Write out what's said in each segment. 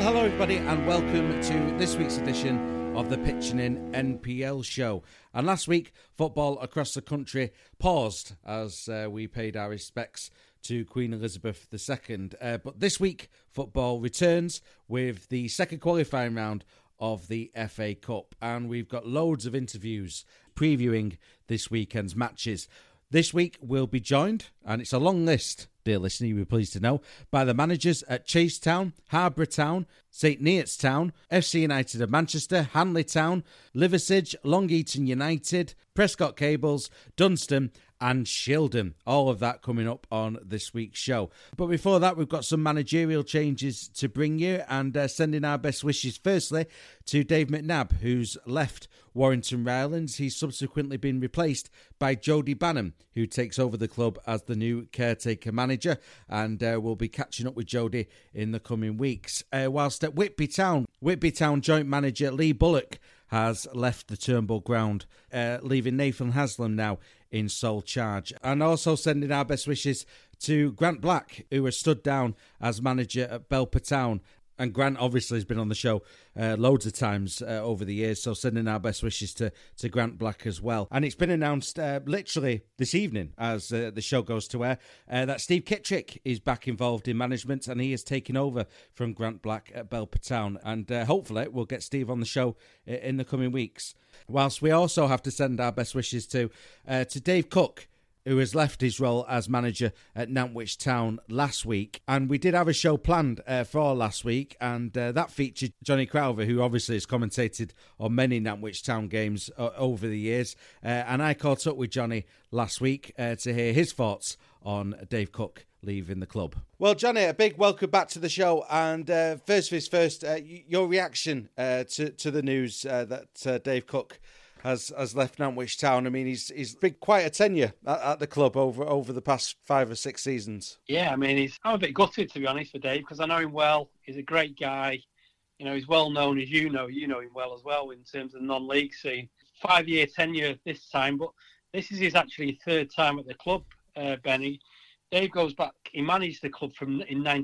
hello everybody and welcome to this week's edition of the Pitching In NPL show. And last week, football across the country paused as we paid our respects to Queen Elizabeth II. But this week, football returns with the second qualifying round of the FA Cup. And we've got loads of interviews previewing this weekend's matches. This week we'll be joined, and it's a long list, dear listener, you'll be pleased to know, by the managers at Chase Town, Harborough Town, St Neots Town, FC United of Manchester, Hanley Town, Liversedge, Long Eaton United, Prescott Cables, Dunstan and Shildon. All of that coming up on this week's show. But before that, we've got some managerial changes to bring you and sending our best wishes firstly to Dave McNabb, who's left Warrington Rylands. He's subsequently been replaced by Jody Banham, who takes over the club as the new caretaker manager, and we'll be catching up with Jody in the coming weeks. Whilst at Whitby Town joint manager Lee Bullock has left the Turnbull ground, leaving Nathan Haslam now in sole charge. And also sending our best wishes to Grant Black, who has stood down as manager at Belper Town. And Grant obviously has been on the show loads of times over the years, so sending our best wishes to Grant Black as well. And it's been announced literally this evening as the show goes to air that Steve Kittrick is back involved in management, and he is taking over from Grant Black at Belper Town. And hopefully we'll get Steve on the show in the coming weeks. Whilst we also have to send our best wishes to Dave Cook, who has left his role as manager at Nantwich Town last week. And we did have a show planned for last week, and that featured Johnny Crowther, who obviously has commentated on many Nantwich Town games over the years. And I caught up with Johnny last week to hear his thoughts on Dave Cook leaving the club. Well, Johnny, a big welcome back to the show. And first things first, your reaction to the news that Dave Cook has left Nantwich Town. I mean, he's been quite a tenure at the club over the past 5 or 6 seasons. Yeah, I mean, I'm a bit gutted, to be honest, for Dave, because I know him well. He's a great guy. You know, he's well known, as you know him well as well in terms of the non-league scene. 5-year tenure this time, but this is his actually third time at the club, Benny. Dave goes back, he managed the club in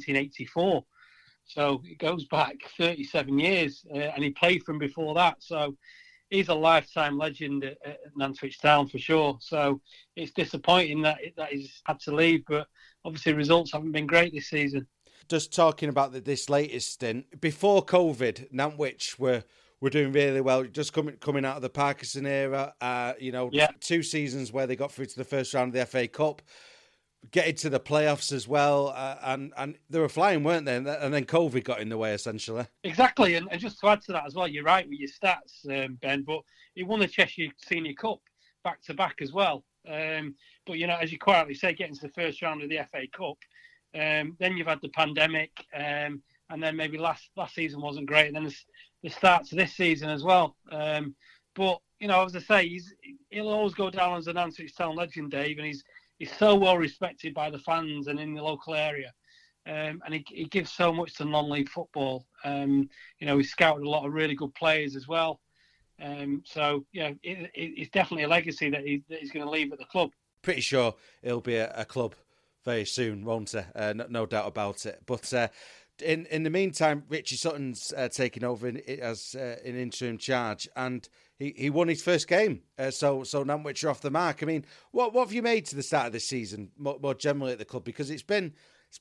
1984. So it goes back 37 years, and he played from before that. So he's a lifetime legend at Nantwich Town for sure. So it's disappointing that he's had to leave, but obviously results haven't been great this season. Just talking about this latest stint, before COVID, Nantwich were doing really well, just coming out of the Parkinson era. 2 seasons where they got through to the first round of the FA Cup, getting to the playoffs as well, and they were flying, weren't they? And then COVID got in the way, essentially. Exactly, and just to add to that as well, you're right with your stats, Ben, but he won the Cheshire Senior Cup back-to-back as well. But, you know, as you quietly say, getting to the first round of the FA Cup, then you've had the pandemic, and then maybe last season wasn't great, and then the start to this season as well. But, you know, as I say, he'll always go down as an Nantwich Town legend, Dave, and he's so well respected by the fans and in the local area, and he gives so much to non-league football. You know, he's scouted a lot of really good players as well. So yeah, it's definitely a legacy that he's going to leave at the club. Pretty sure he'll be a club very soon, won't he? No doubt about it. But in the meantime, Richie Sutton's taking over as an interim charge, and he won his first game. So Nantwich are off the mark. I mean, what have you made to the start of this season, more generally at the club? Because it's been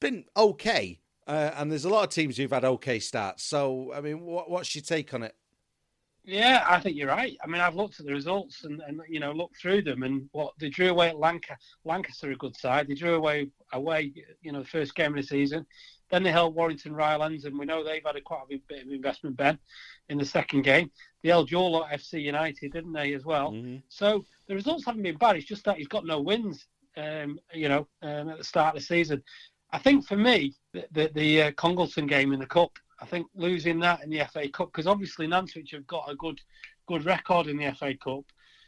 okay, and there's a lot of teams who've had okay starts. So, I mean, what's your take on it? Yeah, I think you're right. I mean, I've looked at the results and you know, looked through them, and what they drew away at Lancaster, a good side. They drew away, you know, the first game of the season. Then they held Warrington Rylands, and we know they've had quite a bit of investment, Ben, in the second game. They held Jorlo FC United, didn't they, as well? Mm-hmm. So the results haven't been bad. It's just that he's got no wins, at the start of the season. I think for me, the Congleton game in the Cup, I think losing that in the FA Cup, because obviously Nantwich have got a good record in the FA Cup.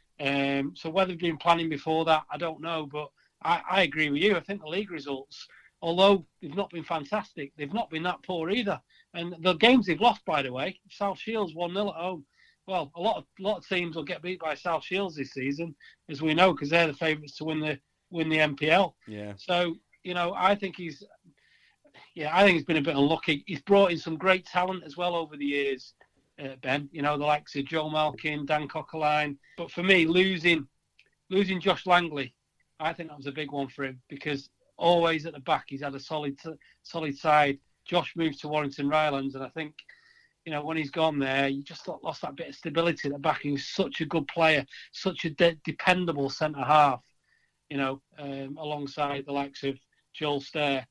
So whether they've been planning before that, I don't know. But I agree with you. I think the league results, although they've not been fantastic, they've not been that poor either. And the games they've lost, by the way, South Shields 1-0 at home. Well, a lot of teams will get beat by South Shields this season, as we know, because they're the favourites to win the NPL. Yeah. So, you know, I think Yeah, I think he's been a bit unlucky. He's brought in some great talent as well over the years, Ben. You know, the likes of Joe Malkin, Dan Coquelin. But for me, losing Josh Langley, I think that was a big one for him, because always at the back he's had a solid side. Josh moved to Warrington Rylands, and I think, you know, when he's gone there, you just lost that bit of stability at the back. He was such a good player, such a dependable centre half, you know, alongside the likes of Joel Stair.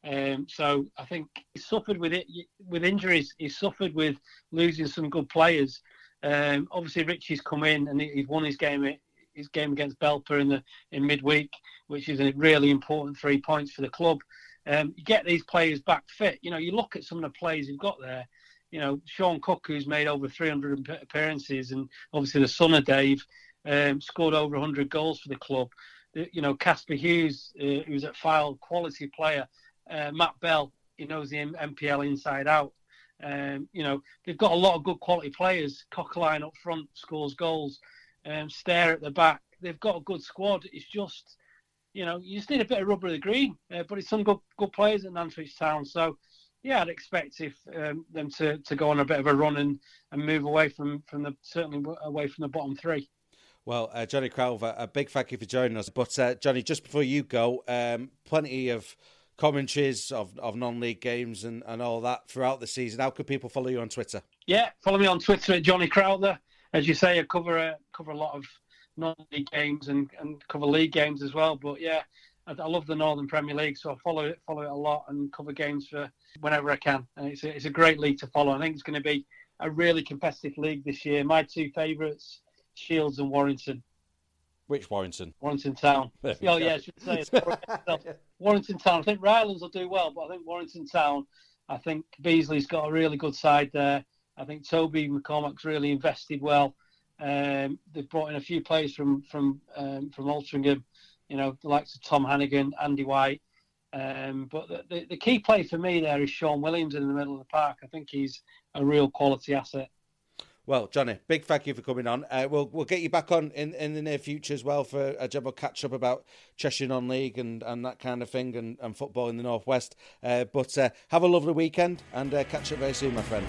So I think he suffered with injuries. He suffered with losing some good players. Obviously, Richie's come in and he's won his game against Belper in midweek, which is a really important 3 points for the club. You get these players back fit. You know, you look at some of the players you've got there. You know, Sean Cook, who's made over 300 appearances, and obviously the son of Dave, scored over 100 goals for the club. You know, Casper Hughes, who's at Fylde, quality player. Matt Bell, he knows the MPL inside out. You know, they've got a lot of good quality players. Coquelin up front scores goals. Stair at the back. They've got a good squad. It's just, you know, you just need a bit of rubber of the green. But it's some good players at Nantwich Town. So, yeah, I'd expect them to go on a bit of a run and move away certainly away from the bottom three. Well, Johnny Crowther, a big thank you for joining us. But, Johnny, just before you go, plenty of commentaries of non-league games and all that throughout the season. How could people follow you on Twitter? Yeah, follow me on Twitter at Johnny Crowther. As you say, I cover a lot of non-league games and cover league games as well. But yeah, I love the Northern Premier League, so I follow it a lot and cover games for whenever I can. And it's a great league to follow. I think it's going to be a really competitive league this year. My two favourites, Shields and Warrington. Which Warrington? Warrington Town. Oh yeah, I should say it. Warrington Town. I think Rylands will do well, but I think Warrington Town. I think Beasley's got a really good side there. I think Toby McCormack's really invested well. They've brought in a few players from Altrincham, you know, the likes of Tom Hannigan, Andy White. But the key player for me there is Sean Williams in the middle of the park. I think he's a real quality asset. Well, Johnny, big thank you for coming on. We'll get you back on in the near future as well for a general catch-up about Cheshire Non-League and that kind of thing and football in the North West. But have a lovely weekend and catch up very soon, my friend.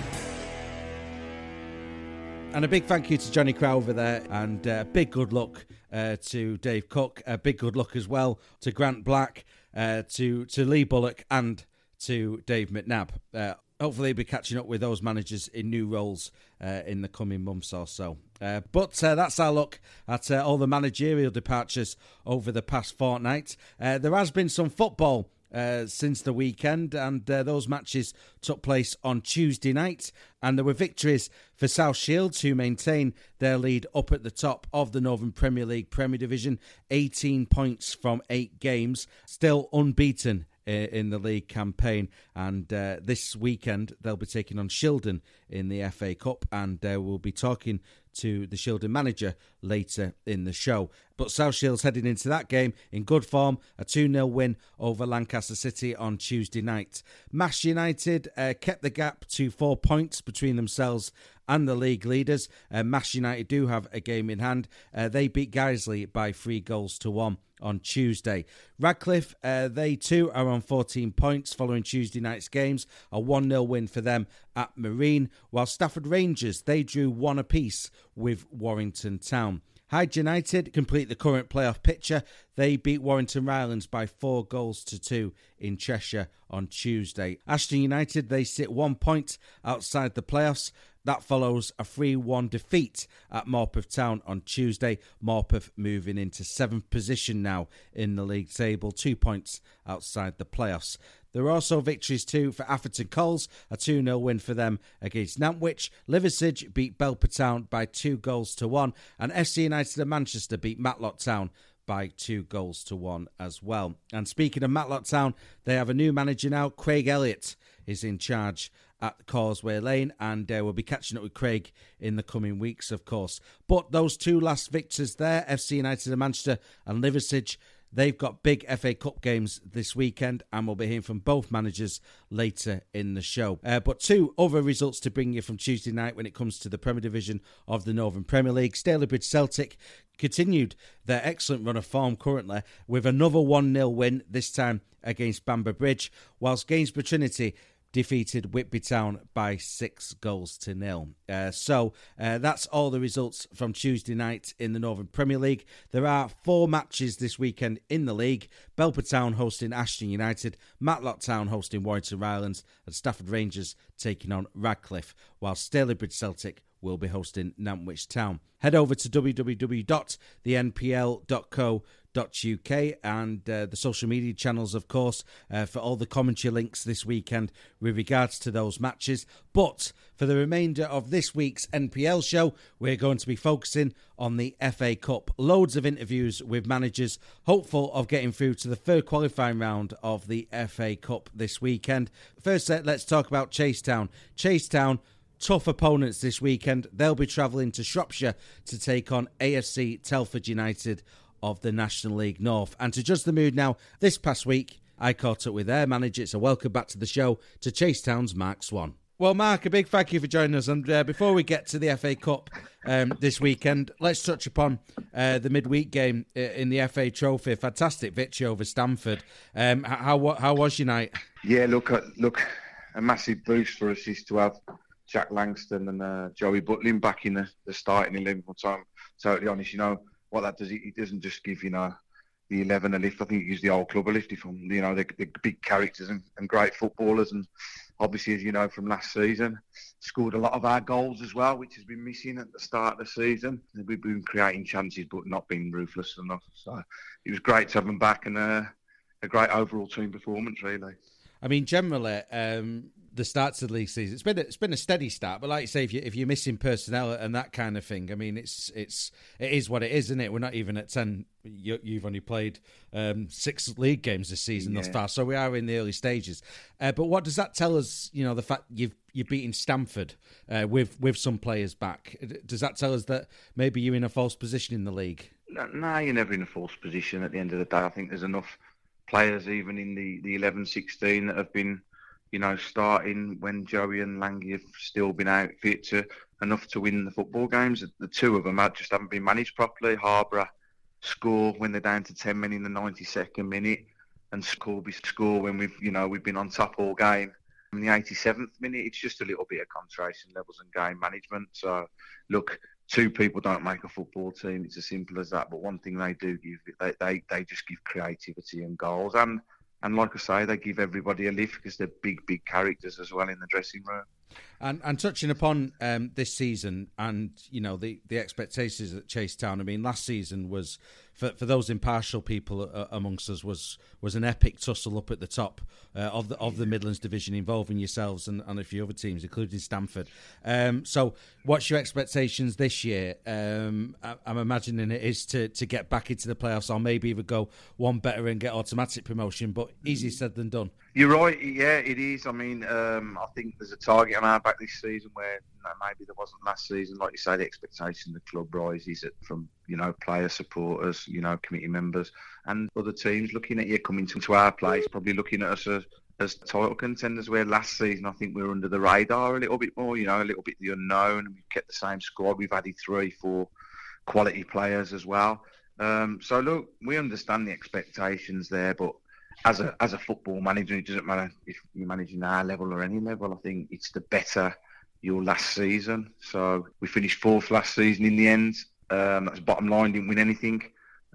And a big thank you to Johnny Crowther there, and big good luck to Dave Cook. Big good luck as well to Grant Black, to Lee Bullock and to Dave McNabb. Hopefully we'll be catching up with those managers in new roles in the coming months or so. But that's our look at all the managerial departures over the past fortnight. There has been some football since the weekend, and those matches took place on Tuesday night, and there were victories for South Shields, who maintain their lead up at the top of the Northern Premier League Premier Division, 18 points from 8 games, still unbeaten in the league campaign. And this weekend they'll be taking on Shildon in the FA Cup, and we'll be talking to the Shildon manager later in the show. But South Shields heading into that game in good form, a 2-0 win over Lancaster City on Tuesday night. Mash United kept the gap to 4 points between themselves and the league leaders. Mash United do have a game in hand. They beat Guiseley by 3-1 on Tuesday. Radcliffe, they too are on 14 points following Tuesday night's games. A 1-0 win for them at Marine, while Stafford Rangers, they drew 1 apiece with Warrington Town. Hyde United complete the current playoff picture. They beat Warrington Rylands by 4-2 in Cheshire on Tuesday. Ashton United, they sit 1 point outside the playoffs. That follows a 3-1 defeat at Morpeth Town on Tuesday. Morpeth moving into 7th position now in the league table, 2 points outside the playoffs. There were also victories too for Atherton Coles, a 2-0 win for them against Nantwich. Liversedge beat Belper Town by 2-1, and FC United of Manchester beat Matlock Town by 2-1 as well. And speaking of Matlock Town, they have a new manager now. Craig Elliott is in charge at Causeway Lane, and we'll be catching up with Craig in the coming weeks, of course. But those two last victors there, FC United of Manchester and Liversedge, they've got big FA Cup games this weekend, and we'll be hearing from both managers later in the show. But two other results to bring you from Tuesday night when it comes to the Premier Division of the Northern Premier League. Stalybridge Celtic continued their excellent run of form currently with another 1-0 win, this time against Bamber Bridge, whilst Gainsborough Trinity defeated Whitby Town by 6-0. So that's all the results from Tuesday night in the Northern Premier League. There are 4 matches this weekend in the league. Belper Town hosting Ashton United, Matlock Town hosting Warrington Rylands, and Stafford Rangers taking on Radcliffe, while Stalybridge Celtic will be hosting Nantwich Town. Head over to www.thenpl.co.uk and the social media channels, of course, for all the commentary links this weekend with regards to those matches. But for the remainder of this week's NPL show, we're going to be focusing on the FA Cup. Loads of interviews with managers hopeful of getting through to the third qualifying round of the FA Cup this weekend. First, let's talk about Chasetown. Chasetown, tough opponents this weekend. They'll be travelling to Shropshire to take on AFC Telford United of the National League North. And to judge the mood now, this past week, I caught up with their manager. So welcome back to the show to Chasetown's Mark Swan. Well, Mark, a big thank you for joining us. And before we get to the FA Cup this weekend, let's touch upon the midweek game in the FA Trophy. Fantastic victory over Stamford. How was your night? Yeah, look, a massive boost for us is to have Jack Langston and Joey Butlin back in the starting 11. I'm totally honest, what that does, it doesn't just give, the 11 a lift. I think it gives the whole club a lift. From they're big characters and great footballers. And obviously, as you know from last season, scored a lot of our goals as well, which has been missing at the start of the season. We've been creating chances, but not being ruthless enough. So it was great to have them back, and a great overall team performance, really. I mean, generally, the starts of the league season, it's been a steady start, but like you say, if you're missing personnel and that kind of thing, I mean, it is what it is, isn't it? We're not even at 10. You've only played 6 league games this season thus far, so we are in the early stages. But what does that tell us? The fact you're beating Stamford with some players back. Does that tell us that maybe you're in a false position in the league? No, you're never in a false position. At the end of the day, I think there's enough players, even in the 11-16, that have been, starting when Joey and Langy have still been out fit enough to win the football games. The 2 of them just haven't been managed properly. Harborough score when they're down to 10 men in the 92nd minute, and Corby score when we've been on top all game. In the 87th minute, it's just a little bit of concentration levels and game management. So, look, 2 people don't make a football team. It's as simple as that. But one thing they do give, they just give creativity and goals. And like I say, they give everybody a lift because they're big characters as well in the dressing room. And touching upon this season and, the expectations at Chasetown, I mean, last season was, for those impartial people amongst us, was an epic tussle up at the top of the Midlands division, involving yourselves and a few other teams, including Stamford. So what's your expectations this year? I'm imagining it is to get back into the playoffs, or maybe even go one better and get automatic promotion, but easier said than done. You're right, yeah, it is. I mean, I think there's a target on our back this season where maybe there wasn't last season. Like you say, the expectation of the club rises from, player supporters, committee members and other teams looking at you coming to our place, probably looking at us as title contenders, where last season I think we were under the radar a little bit more, a little bit the unknown, and we've kept the same squad. We've added 3-4 quality players as well. So look, we understand the expectations there, but as a football manager, it doesn't matter if you're managing our level or any level. I think it's the better your last season. So we finished 4th last season in the end. That's bottom line, didn't win anything.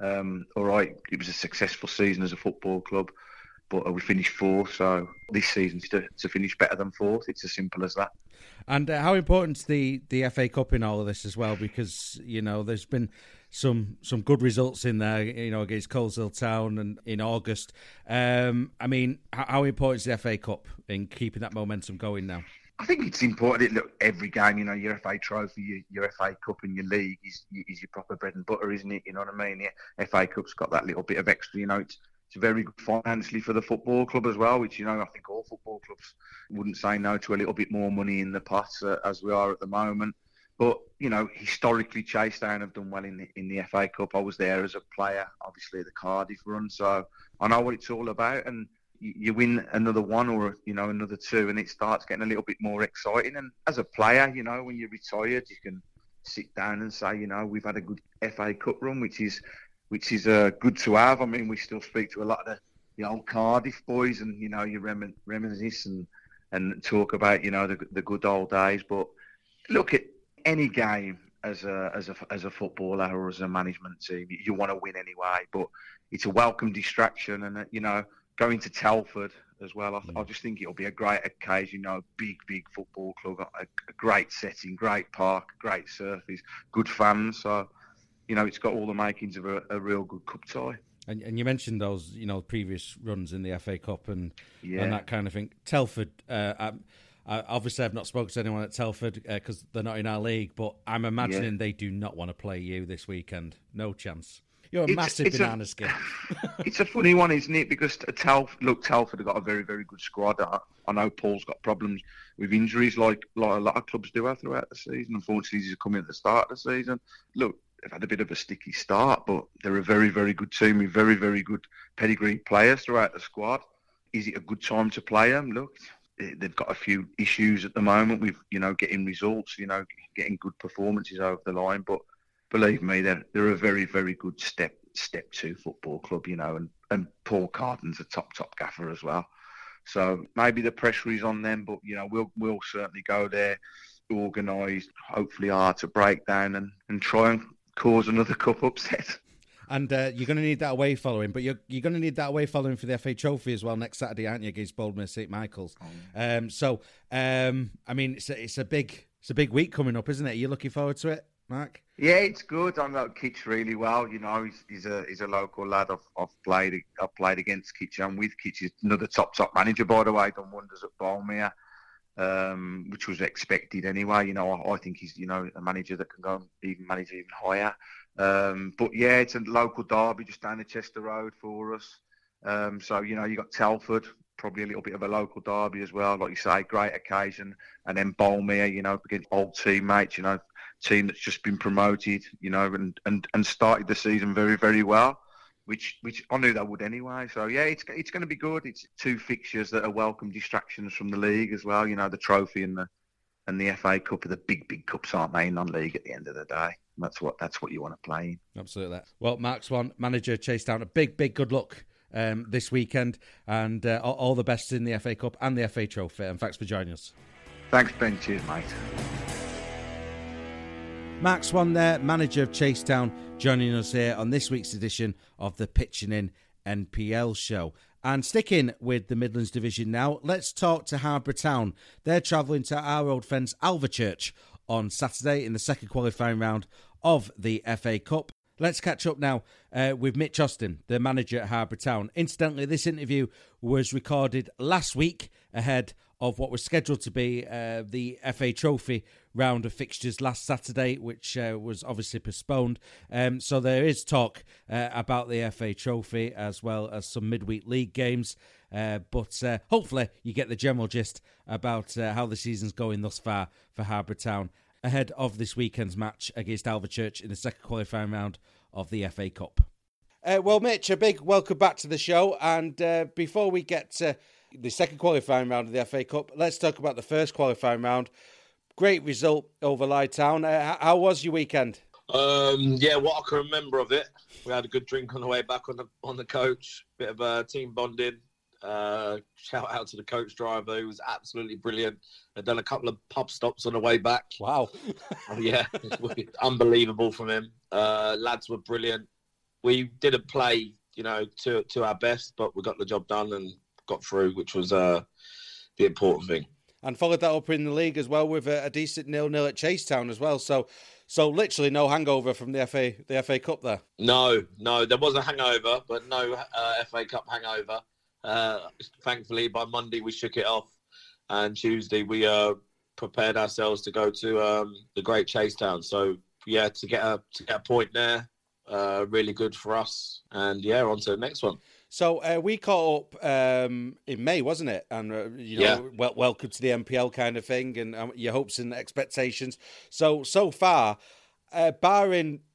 All right, it was a successful season as a football club, but we finished 4th. So this season's to finish better than 4th. It's as simple as that. And how important is the FA Cup in all of this as well? Because, there's been some good results in there, against Coleshill Town and in August. I mean, how important is the FA Cup in keeping that momentum going now? I think it's important. Look, every game, your FA Trophy, your FA Cup and your league is your proper bread and butter, isn't it? You know what I mean? The FA Cup's got that little bit of extra, It's very good financially for the football club as well, which, I think all football clubs wouldn't say no to a little bit more money in the pot as we are at the moment. But, historically, Chasetown have done well in the FA Cup. I was there as a player, obviously, the Cardiff run, so I know what it's all about. And you win another one or, another 2, and it starts getting a little bit more exciting. And as a player, when you're retired, you can sit down and say, we've had a good FA Cup run, which is good to have. I mean, we still speak to a lot of the old Cardiff boys, and you reminisce and talk about the good old days. But look at any game as a footballer or as a management team, you want to win anyway. But it's a welcome distraction, and going to Telford as well. I just think it'll be a great occasion. Big football club, a great setting, great park, great surface, good fans. So it's got all the makings of a real good cup tie. And you mentioned those, previous runs in the FA Cup and that kind of thing. Telford, obviously I've not spoken to anyone at Telford because they're not in our league, but I'm imagining they do not want to play you this weekend. No chance. You're a massive banana skin. It's a funny one, isn't it? Because Telford have got a very, very good squad. I know Paul's got problems with injuries like a lot of clubs do throughout the season. Unfortunately, he's coming at the start of the season. Look, they've had a bit of a sticky start, but they're a very, very good team with very, very good pedigree players throughout the squad. Is it a good time to play them? Look, they've got a few issues at the moment with, getting results, getting good performances over the line. But believe me, they're a very, very good step two football club, and Paul Carden's a top gaffer as well. So maybe the pressure is on them, but, we'll certainly go there organised, hopefully hard to break down and try and cause another cup upset. And you're going to need that away following, but you're going to need that away following for the FA Trophy as well next Saturday, aren't you, against Boldmere St Michael's? I mean, it's a big week coming up, isn't it? Are you looking forward to it, Mark? Yeah, it's good. I know Kitch really well. He's a local lad. I've played against Kitch and with Kitch. He's another top manager, by the way. Done wonders at Boldmere, which was expected anyway. I think he's a manager that can go and manage even higher. But yeah, it's a local derby just down the Chester Road for us. So you got Telford, probably a little bit of a local derby as well. Like you say, great occasion, and then Boldmere, against old teammates, team that's just been promoted, and started the season very, very well, which I knew they would anyway. So yeah, it's going to be good. It's two fixtures that are welcome distractions from the league as well. The trophy and the FA Cup are the big cups, aren't they, in non-league at the end of the day. That's what you want to play in. Absolutely. Well, Mark Swan, manager, Chasetown, a big good luck this weekend, and all the best in the FA Cup and the FA Trophy. And thanks for joining us. Thanks, Ben. Cheers, mate. Mark Swan there, manager of Chasetown, joining us here on this week's edition of the Pitching In NPL show. And sticking with the Midlands Division now, let's talk to Harbour Town. They're travelling to our old friends Alvechurch on Saturday in the second qualifying round of the FA Cup. Let's catch up now with Mitch Austin, the manager at Harbour Town. Incidentally, this interview was recorded last week ahead of what was scheduled to be the FA Trophy round of fixtures last Saturday, which was obviously postponed. So there is talk about the FA Trophy as well as some midweek league games. But hopefully you get the general gist about how the season's going thus far for Harbour Town ahead of this weekend's match against Alvechurch in the second qualifying round of the FA Cup. Well, Mitch, a big welcome back to the show. And before we get to the second qualifying round of the FA Cup, let's talk about the first qualifying round. Great result over Lyde Town. How was your weekend? Yeah, what I can remember of it, we had a good drink on the way back on the coach. Bit of team bonding. Shout out to the coach driver, who was absolutely brilliant. I'd done a couple of pub stops on the way back. Wow. Yeah, unbelievable from him. Lads were brilliant. We didn't play, to our best, but we got the job done and got through, which was the important thing. And followed that up in the league as well with a decent 0-0 at Chasetown as well. So literally no hangover from the FA Cup there. No, there was a hangover, but no FA Cup hangover. Thankfully, by Monday we shook it off, and Tuesday we prepared ourselves to go to the great Chasetown. So yeah, to get a point there, really good for us. And yeah, on to the next one. So we caught up in May, wasn't it? And welcome to the NPL kind of thing, and your hopes and expectations. So far, barring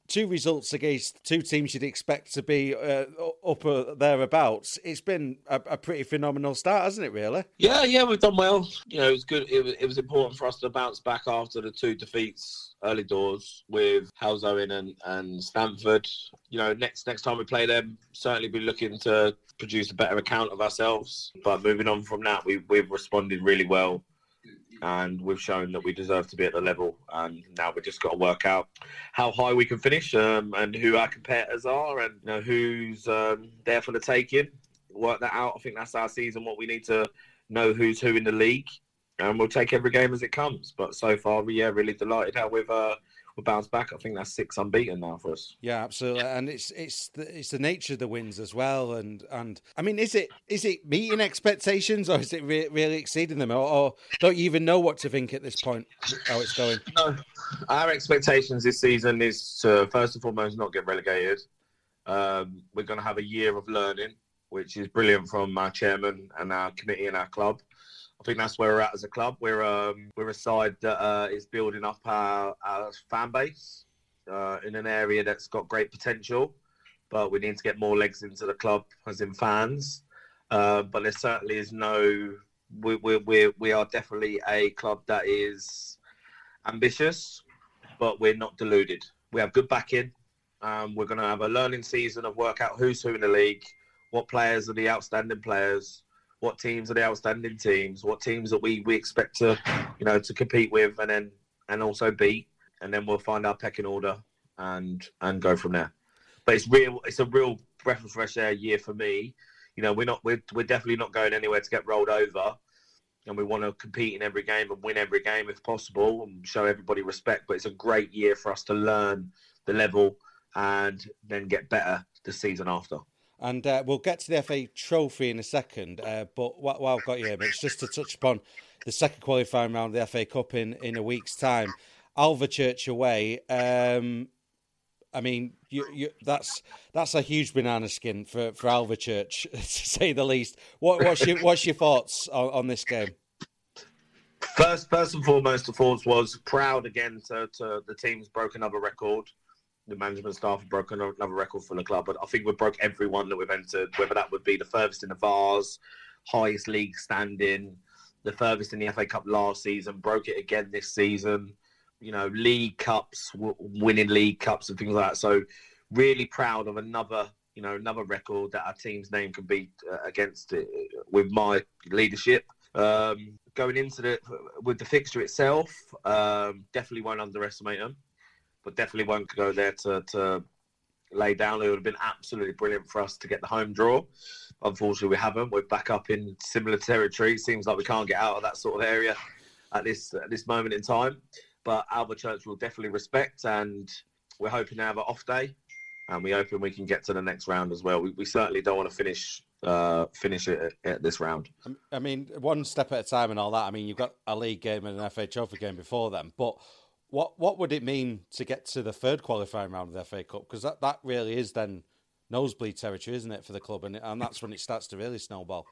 two results against two teams you'd expect to be up thereabouts. It's been a pretty phenomenal start, hasn't it, really? Yeah, we've done well. You know, it was good. It was important for us to bounce back after the two defeats early doors with Halesowen and Stamford. You know, next time we play them, certainly be looking to produce a better account of ourselves. But moving on from that, we've responded really well. And we've shown that we deserve to be at the level. And now we've just got to work out how high we can finish and who our competitors are and who's there for the taking. Work that out. I think that's our season, what we need to know who's who in the league. And we'll take every game as it comes. But so far, really delighted how we've bounced back. I think that's 6 unbeaten now for us. Yeah, absolutely. And it's the nature of the wins as well. And I mean, is it meeting expectations or is it really exceeding them? Or don't you even know what to think at this point, how it's going? No, our expectations this season is to, first and foremost, not get relegated. We're going to have a year of learning, which is brilliant from our chairman and our committee and our club. I think that's where we're at as a club. We're a side that is building up our fan base in an area that's got great potential, but we need to get more legs into the club as in fans. But there certainly is we are definitely a club that is ambitious, but we're not deluded. We have good backing. We're going to have a learning season of work out who's who in the league, what players are the outstanding players, what teams are the outstanding teams, what teams that we expect to compete with and also beat, and then we'll find our pecking order and go from there. But it's a real breath of fresh air year for me. You know, we're definitely not going anywhere to get rolled over, and we want to compete in every game and win every game if possible and show everybody respect. But it's a great year for us to learn the level and then get better the season after. And we'll get to the FA Trophy in a second, but while I've got you here, it's just to touch upon the second qualifying round of the FA Cup in a week's time. Alvechurch away. I mean, that's a huge banana skin for Alvechurch, to say the least. What's your thoughts on this game? First and foremost, the thoughts was proud again to the team's broken another record. The management staff have broken another record for the club, but I think we've broke every one that we've entered, whether that would be the furthest in the Vars, highest league standing, the furthest in the FA Cup last season, broke it again this season, league cups, winning league cups and things like that. So really proud of another record that our team's name can beat against it with my leadership. Going into with the fixture itself, definitely won't underestimate them. But definitely won't go there to lay down. It would have been absolutely brilliant for us to get the home draw. Unfortunately, we haven't. We're back up in similar territory. It seems like we can't get out of that sort of area at this moment in time. But Alvechurch will definitely respect, and we're hoping to have an off day, and we're hoping we can get to the next round as well. We certainly don't want to finish it at this round. I mean, one step at a time and all that. I mean, you've got a league game and an FA Trophy game before them, but What would it mean to get to the third qualifying round of the FA Cup? Because that really is then nosebleed territory, isn't it, for the club? And that's when it starts to really snowball.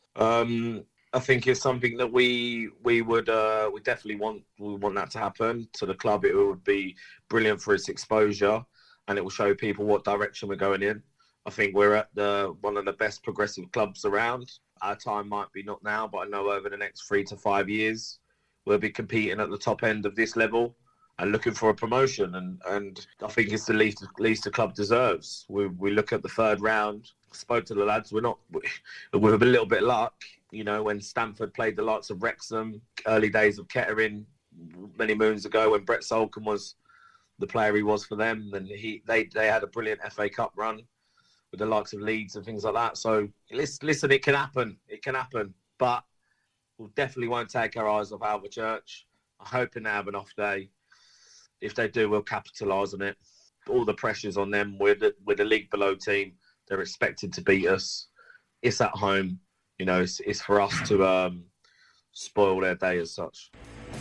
I think it's something that we definitely want that to happen to the club. It would be brilliant for its exposure, and it will show people what direction we're going in. I think we're at one of the best progressive clubs around. Our time might be not now, but I know over the next 3 to 5 years we'll be competing at the top end of this level and looking for a promotion, and I think it's the least the club deserves. We look at the third round. Spoke to the lads. With a little bit of luck, when Stamford played the likes of Wrexham, early days of Kettering, many moons ago, when Brett Solcombe was the player he was for them, and they had a brilliant FA Cup run with the likes of Leeds and things like that. So listen, it can happen. It can happen, but we definitely won't take our eyes off Alvechurch. I'm hoping they have an off day. If they do, we'll capitalise on it. All the pressure's on them. We're the league below team. They're expected to beat us. It's at home. It's for us to spoil their day as such.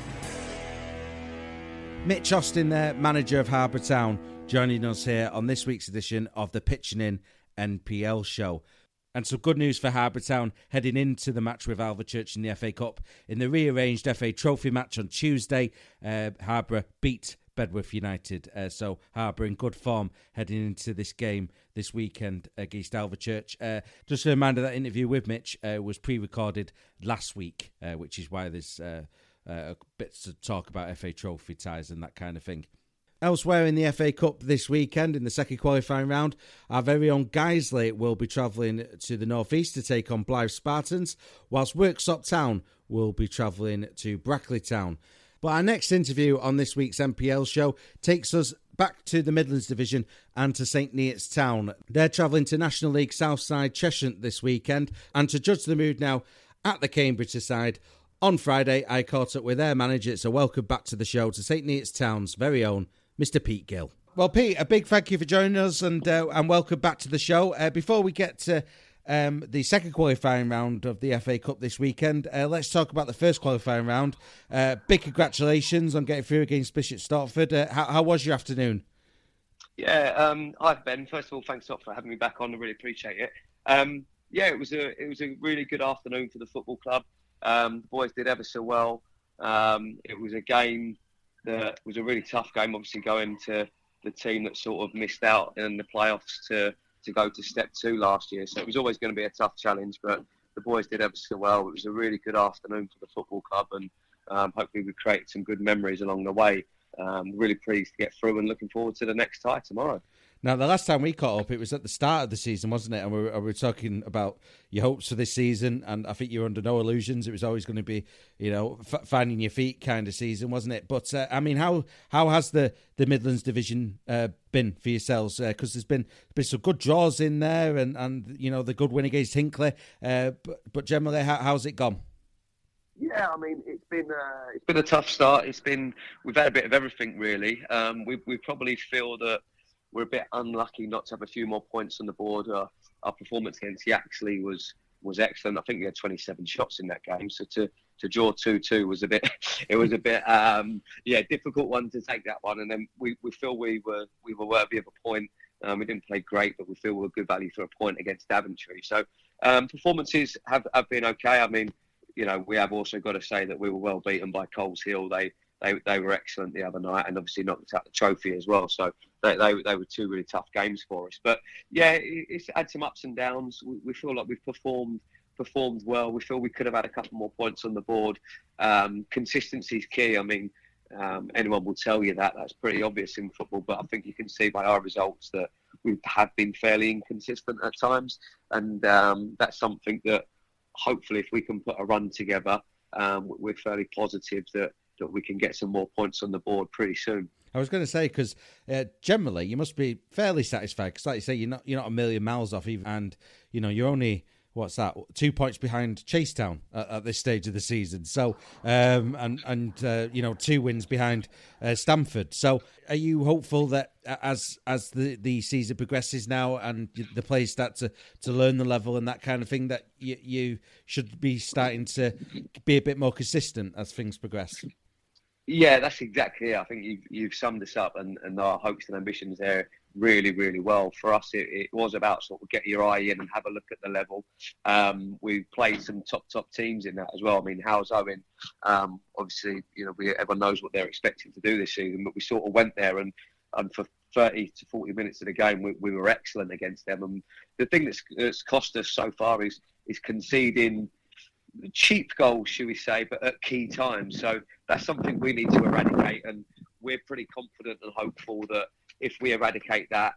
Mitch Austin there, manager of Harbour Town, joining us here on this week's edition of the Pitching In NPL show. And some good news for Harbour Town heading into the match with Alvechurch in the FA Cup. In the rearranged FA Trophy match on Tuesday, Harbour beat Bedworth United. So Harbour in good form heading into this game this weekend against Alvechurch. Just a reminder, that interview with Mitch was pre-recorded last week, which is why there's bits to talk about FA Trophy ties and that kind of thing. Elsewhere in the FA Cup this weekend, in the second qualifying round, our very own Guiseley will be travelling to the North East to take on Blythe Spartans, whilst Worksop Town will be travelling to Brackley Town. But our next interview on this week's NPL show takes us back to the Midlands Division and to St Neots Town. They're travelling to National League Southside Cheshunt this weekend, and to judge the mood now at the Cambridgeshire side, on Friday I caught up with their manager, so welcome back to the show to St Neots Town's very own Mr. Pete Gill. Well, Pete, a big thank you for joining us and welcome back to the show. Before we get to the second qualifying round of the FA Cup this weekend, let's talk about the first qualifying round. Big congratulations on getting through against Bishop Stortford. How was your afternoon? Yeah, hi Ben. First of all, thanks a lot for having me back on. I really appreciate it. It was a really good afternoon for the football club. The boys did ever so well. It was a game that was a really tough game, obviously going to the team that sort of missed out in the playoffs to go to step 2 last year. So it was always going to be a tough challenge, but the boys did ever so well. It was a really good afternoon for the football club, and hopefully we created some good memories along the way. Really pleased to get through and looking forward to the next tie tomorrow. Now, the last time we caught up, it was at the start of the season, wasn't it? And we were talking about your hopes for this season, and I think you were under no illusions. It was always going to be, finding your feet kind of season, wasn't it? But, how has the Midlands division been for yourselves? Because there's been some good draws in there and the good win against Hinckley. But generally, how's it gone? Yeah, I mean, it's been a tough start. We've had a bit of everything, really. We probably feel that we're a bit unlucky not to have a few more points on the board. Our performance against Yaxley was excellent. I think we had 27 shots in that game. So to draw 2-2 was a bit difficult one to take that one. And then we feel we were worthy of a point. We didn't play great, but we feel we were good value for a point against Daventry. So performances have been okay. I mean, we have also got to say that we were well beaten by Coles Hill. They were excellent the other night, and obviously knocked out the trophy as well. So they were 2 really tough games for us. But yeah, it's had some ups and downs. We feel like we've performed well. We feel we could have had a couple more points on the board. Consistency is key. I mean, anyone will tell you that. That's pretty obvious in football. But I think you can see by our results that we have been fairly inconsistent at times, and that's something that hopefully, if we can put a run together, we're fairly positive that we can get some more points on the board pretty soon. I was going to say, because generally you must be fairly satisfied, because like you say, you're not a million miles off even, and you're only 2 points behind Chasetown at this stage of the season. So and 2 wins behind Stamford. So are you hopeful that as the season progresses now and the players start to learn the level and that kind of thing, that you should be starting to be a bit more consistent as things progress? Yeah, that's exactly it. I think you've summed this up, and our hopes and ambitions there really, really well. For us, it was about sort of get your eye in and have a look at the level. We played some top teams in that as well. I mean, Howes Owen, obviously, everyone knows what they're expecting to do this season, but we sort of went there and for 30 to 40 minutes of the game, we were excellent against them. And the thing that's cost us so far is conceding cheap goals, should we say, but at key times. So that's something we need to eradicate, and we're pretty confident and hopeful that if we eradicate that,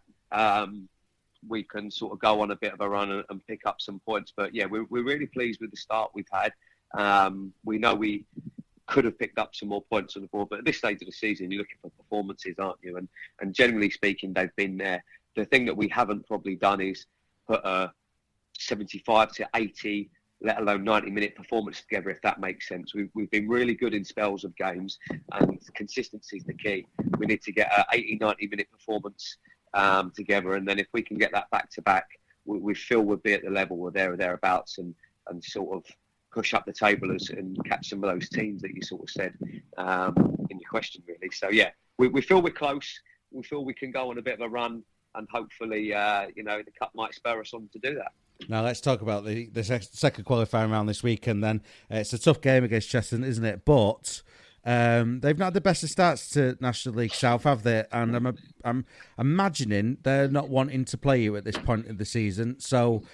we can sort of go on a bit of a run and pick up some points. But yeah, we're really pleased with the start we've had. We know we could have picked up some more points on the board, but at this stage of the season, you're looking for performances, aren't you? And generally speaking, they've been there. The thing that we haven't probably done is put a 75 to 80, let alone 90-minute performance together, if that makes sense. We've been really good in spells of games, and consistency is the key. We need to get an 80, 90-minute performance together, and then if we can get that back-to-back, we feel we'll be at the level we're there or thereabouts, and sort of push up the table and catch some of those teams that you sort of said in your question, really. So, yeah, we feel we're close. We feel we can go on a bit of a run, and hopefully, the cup might spur us on to do that. Now let's talk about the second qualifying round this week, and then it's a tough game against Cheshunt, isn't it? But They've not had the best of starts to National League South, have they? And I'm imagining they're not wanting to play you at this point of the season. So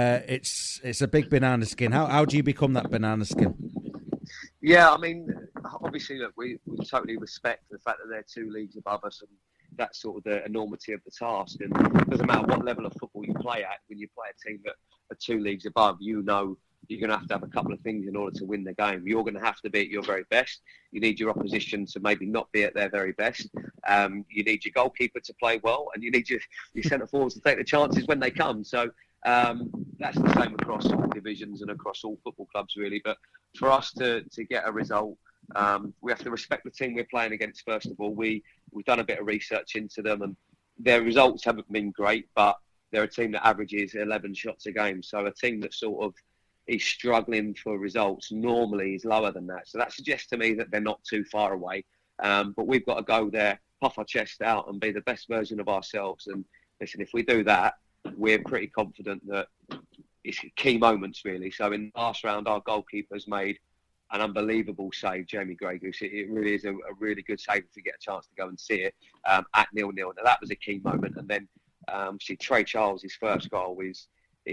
it's a big banana skin. How do you become that banana skin? Yeah, I mean, obviously, look, we totally respect the fact that they're 2 leagues above us, and that's sort of the enormity of the task. And it doesn't matter what level of football you play at. When you play a team that are 2 leagues above, you know you're going to have a couple of things in order to win the game. You're going to have to be at your very best. You need your opposition to maybe not be at their very best. You need your goalkeeper to play well, and you need your centre forwards to take the chances when they come. So that's the same across all divisions and across all football clubs, really. But for us to get a result, we have to respect the team we're playing against. First of all, we've done a bit of research into them, and their results haven't been great, but they're a team that averages 11 shots a game. So a team that sort of is struggling for results normally is lower than that. So that suggests to me that they're not too far away. But we've got to go there, puff our chest out, and be the best version of ourselves. And listen, if we do that, we're pretty confident that it's key moments, really. So in the last round, our goalkeeper's made an unbelievable save, Jamie Greygoose. It really is a really good save to get a chance to go and see it at 0-0. Now, that was a key moment. And then see Trey Charles, his first goal is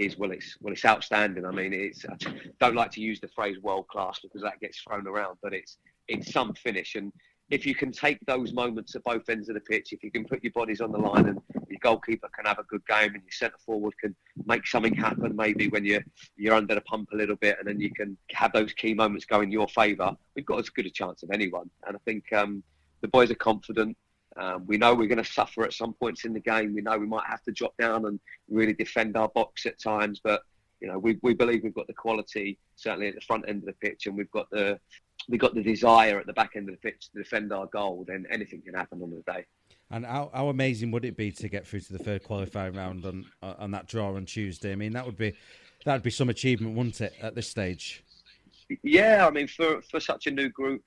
it's outstanding. I mean, I don't like to use the phrase world class because that gets thrown around, but it's some finish. And if you can take those moments at both ends of the pitch, if you can put your bodies on the line and your goalkeeper can have a good game and your centre forward can make something happen, maybe when you're under the pump a little bit, and then you can have those key moments go in your favour, we've got as good a chance of anyone. And I think the boys are confident. We know we're going to suffer at some points in the game. We know we might have to drop down and really defend our box at times, but we believe we've got the quality, certainly at the front end of the pitch, and we've got the desire at the back end of the pitch to defend our goal. Then anything can happen on the day. And how amazing would it be to get through to the third qualifying round on that draw on Tuesday? I mean, that would be some achievement, wouldn't it, at this stage? Yeah, I mean, for such a new group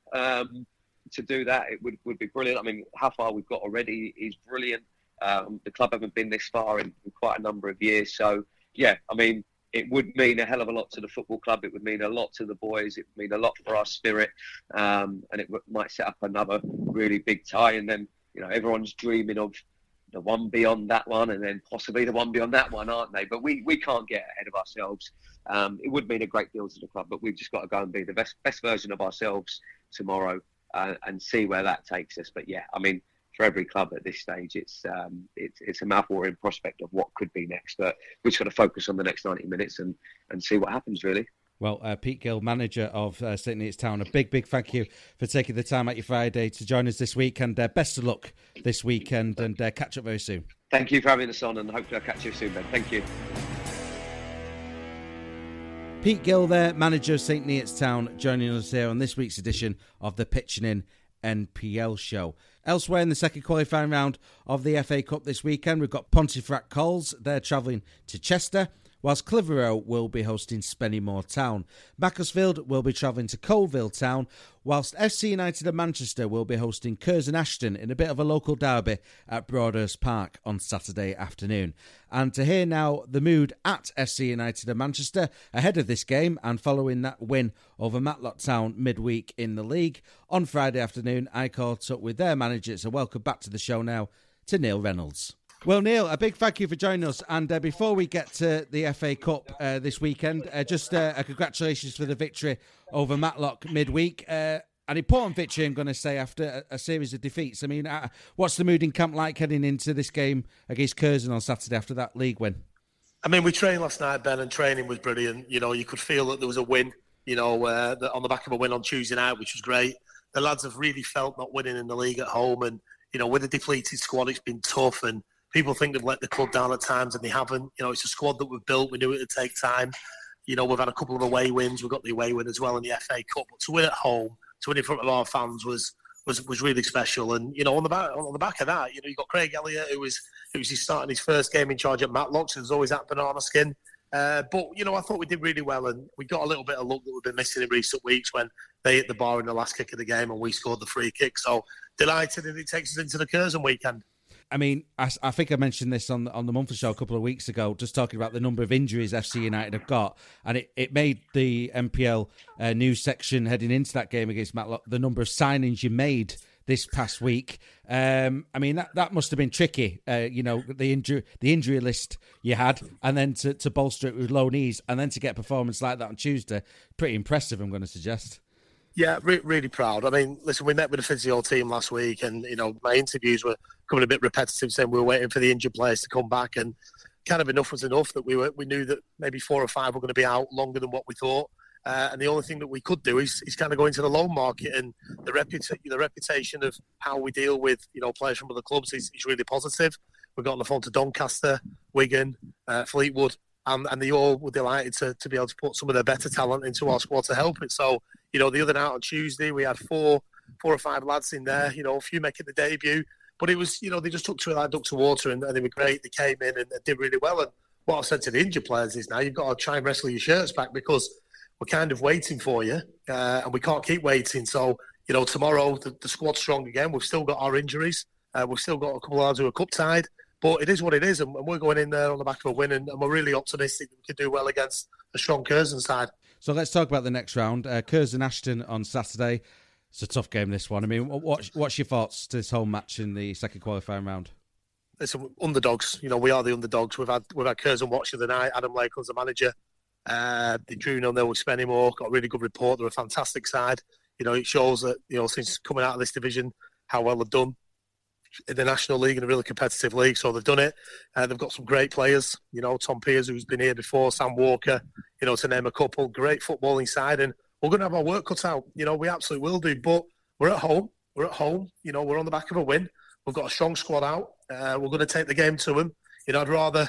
to do that, it would be brilliant. I mean, how far we've got already is brilliant. The club haven't been this far in quite a number of years. So, yeah, I mean, it would mean a hell of a lot to the football club. It would mean a lot to the boys. It would mean a lot for our spirit. And it might set up another really big tie. And then, everyone's dreaming of the one beyond that one and then possibly the one beyond that one, aren't they? But we can't get ahead of ourselves. It would mean a great deal to the club, but we've just got to go and be the best version of ourselves tomorrow and see where that takes us. But yeah, I mean, for every club at this stage, it's a mouth-watering prospect of what could be next. But we've just got to focus on the next 90 minutes and see what happens, really. Well, Pete Gill, manager of St Neots Town, a big thank you for taking the time out your Friday to join us this week, and best of luck this weekend, and catch up very soon. Thank you for having us on, and hopefully I'll catch you soon, Ben. Thank you. Pete Gill there, manager of St Neots Town, joining us here on this week's edition of the Pitching In NPL show. Elsewhere in the second qualifying round of the FA Cup this weekend, we've got Pontefract Coles. They're travelling to Chester, whilst Clitheroe will be hosting Spennymoor Town. Macclesfield will be travelling to Colville Town, whilst FC United of Manchester will be hosting Curzon Ashton in a bit of a local derby at Broadhurst Park on Saturday afternoon. And to hear now the mood at FC United of Manchester ahead of this game and following that win over Matlock Town midweek in the league, on Friday afternoon I caught up with their manager. So welcome back to the show now to Neil Reynolds. Well, Neil, a big thank you for joining us. And before we get to the FA Cup this weekend, just a congratulations for the victory over Matlock midweek. An important victory, I'm going to say, after a series of defeats. I mean, what's the mood in camp like heading into this game against Curzon on Saturday after that league win? I mean, we trained last night, Ben, and training was brilliant. You could feel that there was a win, on the back of a win on Tuesday night, which was great. The lads have really felt not winning in the league at home. And, with a depleted squad, it's been tough. And people think they've let the club down at times, and they haven't. It's a squad that we've built. We knew it would take time. We've had a couple of away wins. We've got the away win as well in the FA Cup. But to win at home, to win in front of our fans was really special. And, on the back of that, you've got Craig Elliott, who was starting his first game in charge at Matlock, so there's always that banana skin. But, I thought we did really well, and we got a little bit of luck that we've been missing in recent weeks when they hit the bar in the last kick of the game and we scored the free kick. So delighted, and it takes us into the Curzon weekend. I mean, I think I mentioned this on the Mumford Show a couple of weeks ago, just talking about the number of injuries FC United have got, and it made the MPL news section heading into that game against Matlock, the number of signings you made this past week. I mean, that must have been tricky, the injury list you had, and then to bolster it with low knees, and then to get a performance like that on Tuesday, pretty impressive, I'm going to suggest. Yeah, really proud. I mean, listen, we met with the physio team last week, and my interviews were coming a bit repetitive, saying we were waiting for the injured players to come back, and kind of enough was enough that we knew that maybe 4 or 5 were going to be out longer than what we thought. And the only thing that we could do is kind of go into the loan market, and the reputation of how we deal with players from other clubs is really positive. We got on the phone to Doncaster, Wigan, Fleetwood, and they all were delighted to be able to put some of their better talent into our squad to help it. So, the other night on Tuesday, we had 4 or 5 lads in there, a few making the debut. But it was, they just took to it like duck to water, and they were great. They came in and did really well. And what I've said to the injured players is now you've got to try and wrestle your shirts back, because we're kind of waiting for you, and we can't keep waiting. So, tomorrow the squad's strong again. We've still got our injuries. We've still got a couple of lads who are cup-tied. But it is what it is, and we're going in there on the back of a win, and we're really optimistic that we could do well against a strong Curzon side. So let's talk about the next round. Curzon Ashton on Saturday. It's a tough game, this one. I mean, what's your thoughts to this whole match in the second qualifying round? Listen, underdogs. We are the underdogs. We've had Curzon watch of the night. Adam Lakeland's the manager. They drew 0-0 with Spennymoor. Got a really good report. They're a fantastic side. It shows that since coming out of this division, how well they've done in the National League, in a really competitive league. So they've done it. They've got some great players. Tom Pears, who's been here before, Sam Walker. To name a couple. Great footballing side, and we're going to have our work cut out. We absolutely will do. But we're at home. We're on the back of a win. We've got a strong squad out. We're going to take the game to them. I'd rather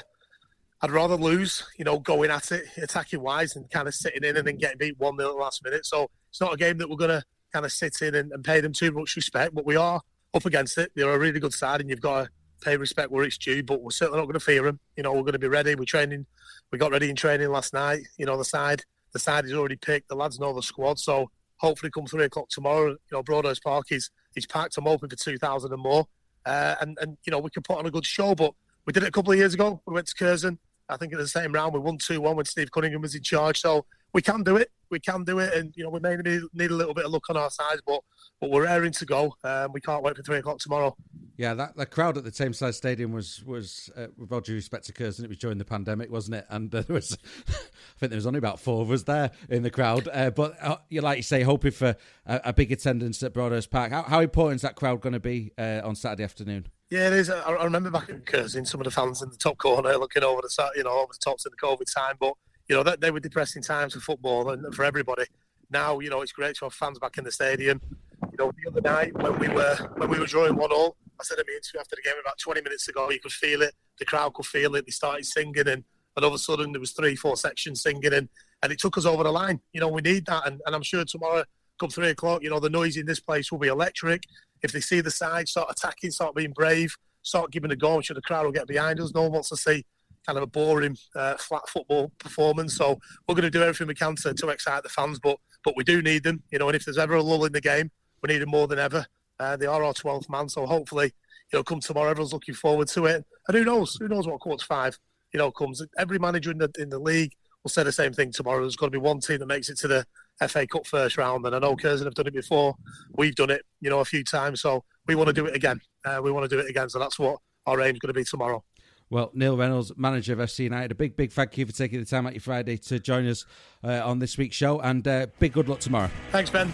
lose, going at it, attacking wise, than kind of sitting in and then getting beat 1-0 at the last minute. So it's not a game that we're going to kind of sit in and pay them too much respect, but we are up against it. They're a really good side, and you've got to pay respect where it's due, but we're certainly not going to fear them. We're going to be ready. We're training. We got ready in training last night. The side is already picked. The lads know the squad, so hopefully come 3 o'clock tomorrow, Broadhurst Park is packed. I'm hoping for 2,000 and more. And we can put on a good show, but we did it a couple of years ago. We went to Curzon. I think in the same round we won 2-1 when Steve Cunningham was in charge. So we can do it. And we may need a little bit of luck on our side, but we're raring to go. We can't wait for 3 o'clock tomorrow. Yeah, the crowd at the Tameside Stadium was with all due respect to Curzon, it was during the pandemic, wasn't it? And there was, I think there was only about 4 of us there in the crowd. But like you say, hoping for a big attendance at Broadhurst Park. How important is that crowd going to be on Saturday afternoon? Yeah, it is. I remember back in Curzon, some of the fans in the top corner looking over the over the tops in the COVID time. But they were depressing times for football and for everybody. Now it's great to have fans back in the stadium. The other night when we were drawing 1-1, I said in my interview after the game about 20 minutes ago, you could feel it. The crowd could feel it. They started singing, and all of a sudden there was 3-4 sections singing, and it took us over the line. We need that, and I'm sure tomorrow, come 3 o'clock, the noise in this place will be electric. If they see the side start attacking, start being brave, start giving a go, I'm sure the crowd will get behind us. No one wants to see kind of a boring, flat football performance. So we're going to do everything we can to excite the fans, but we do need them. And if there's ever a lull in the game, we need them more than ever. They are our 12th man, so hopefully, come tomorrow, everyone's looking forward to it. And who knows what quarter 5, comes. Every manager in the league will say the same thing tomorrow. There's got to be one team that makes it to the FA Cup first round, and I know Curzon have done it before. We've done it, a few times, so we want to do it again. So that's what our aim's going to be tomorrow. Well, Neil Reynolds, manager of FC United, a big thank you for taking the time out your Friday to join us on this week's show, and big good luck tomorrow. Thanks, Ben.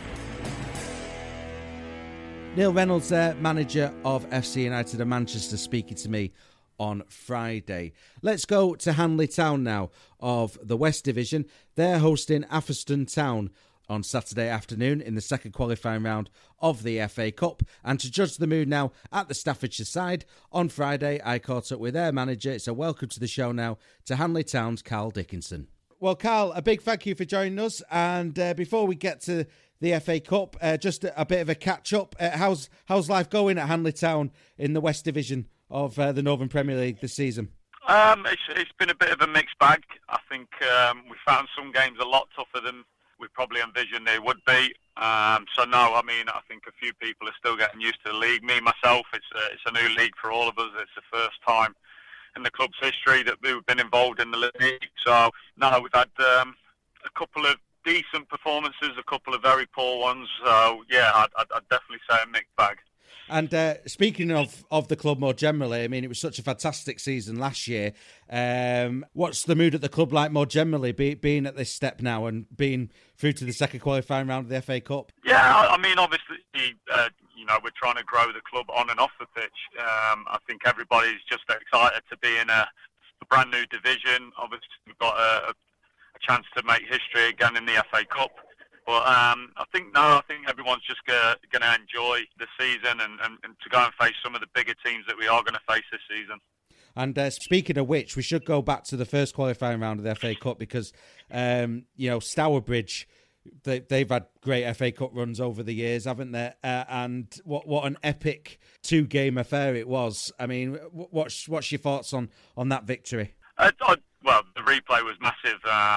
Neil Reynolds there, manager of FC United of Manchester, speaking to me on Friday. Let's go to Hanley Town now of the West Division. They're hosting Atherstone Town on Saturday afternoon in the second qualifying round of the FA Cup. And to judge the mood now at the Staffordshire side, on Friday I caught up with their manager. So welcome to the show now to Hanley Town's Carl Dickinson. Well, Carl, a big thank you for joining us. And before we get to the FA Cup, just a bit of a catch-up. How's life going at Hanley Town in the West Division of the Northern Premier League this season? It's been a bit of a mixed bag. I think we found some games a lot tougher than we probably envisioned they would be. I think a few people are still getting used to the league. Me, myself, it's it's a new league for all of us. It's the first time in the club's history that we've been involved in the league. So, no, we've had a couple of decent performances, a couple of very poor ones. So, yeah, I'd definitely say a mixed bag. And speaking of the club more generally, I mean, it was such a fantastic season last year. What's the mood at the club like more generally, being at this step now and being through to the second qualifying round of the FA Cup? Yeah, I mean, obviously, we're trying to grow the club on and off the pitch. I think everybody's just excited to be in a brand new division. Obviously, we've got a chance to make history again in the FA Cup. But I think everyone's just going to enjoy the season and to go and face some of the bigger teams that we are going to face this season. And speaking of which, we should go back to the first qualifying round of the FA Cup because, Stourbridge, they've had great FA Cup runs over the years, haven't they? And what an epic two-game affair it was. I mean, what's your thoughts on that victory? Well, the replay was massive.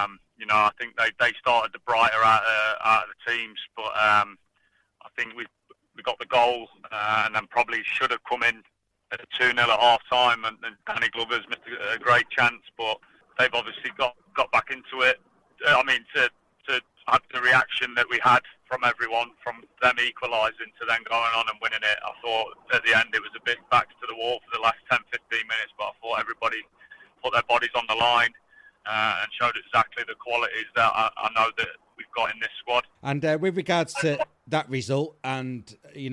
I think they started the brighter out of the teams, but I think we got the goal and then probably should have come in at 2-0 at half time, and Danny Glover's missed a great chance, but they've obviously got back into it. I mean, to have the reaction that we had from everyone, from them equalising to then going on and winning it, I thought at the end it was a bit backs to the wall for the last 10-15 minutes, but I thought everybody put their bodies on the line and showed exactly the qualities that I know that we've got in this squad. And with regards to that result and,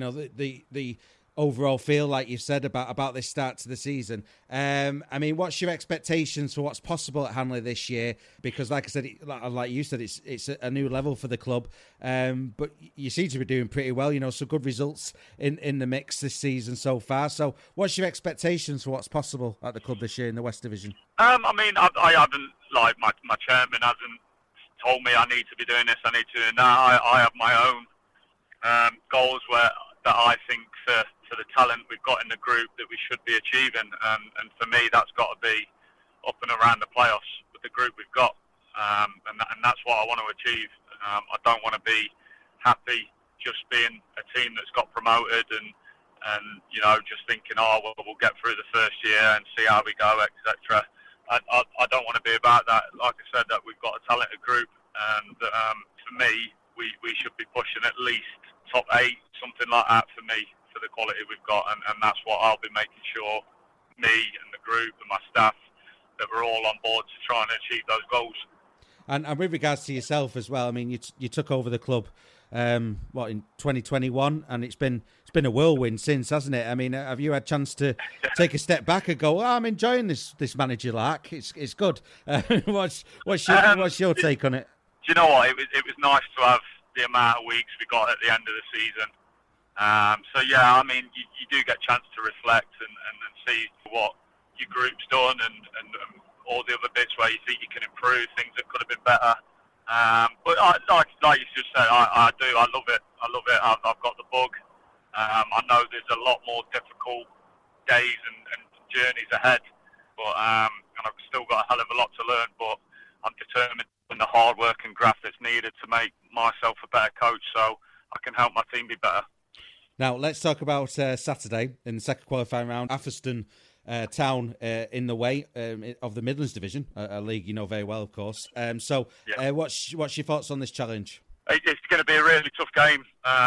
the overall feel, like you said, about this start to the season, I mean, what's your expectations for what's possible at Hanley this year? Because, like I said, like you said, it's a new level for the club, but you seem to be doing pretty well, some good results in the mix this season so far. So what's your expectations for what's possible at the club this year in the West Division? I mean, I haven't, like, my chairman hasn't told me I need to be doing this, I need to do that. I have my own goals that I think for the talent we've got in the group that we should be achieving, and for me that's got to be up and around the playoffs with the group we've got, and that's what I want to achieve. I don't want to be happy just being a team that's got promoted and just thinking, we'll get through the first year and see how we go, etc. I don't want to be about that. Like I said, that we've got a talented group, and for me we should be pushing at least top 8, something like that for me, for the quality we've got, and that's what I'll be making sure, me and the group and my staff, that we're all on board to try and achieve those goals. And with regards to yourself as well, I mean, you took over the club in 2021, and it's been a whirlwind since, hasn't it? I mean, have you had a chance to take a step back and go, I'm enjoying this manager lark, it's good? What's your take on it? Do you know what? It was nice to have the amount of weeks we got at the end of the season. So yeah, I mean, you do get a chance to reflect and see what your group's done and all the other bits where you think you can improve, things that could have been better. But like you just said, I do. I love it. I've got the bug. I know there's a lot more difficult days and journeys ahead, but and I've still got a hell of a lot to learn. But I'm determined in the hard work and graft that's needed to make myself a better coach, so I can help my team be better. Now, let's talk about Saturday in the second qualifying round. Atherstone Town in the way of the Midlands Division, a league you know very well, of course. What's your thoughts on this challenge? It's going to be a really tough game.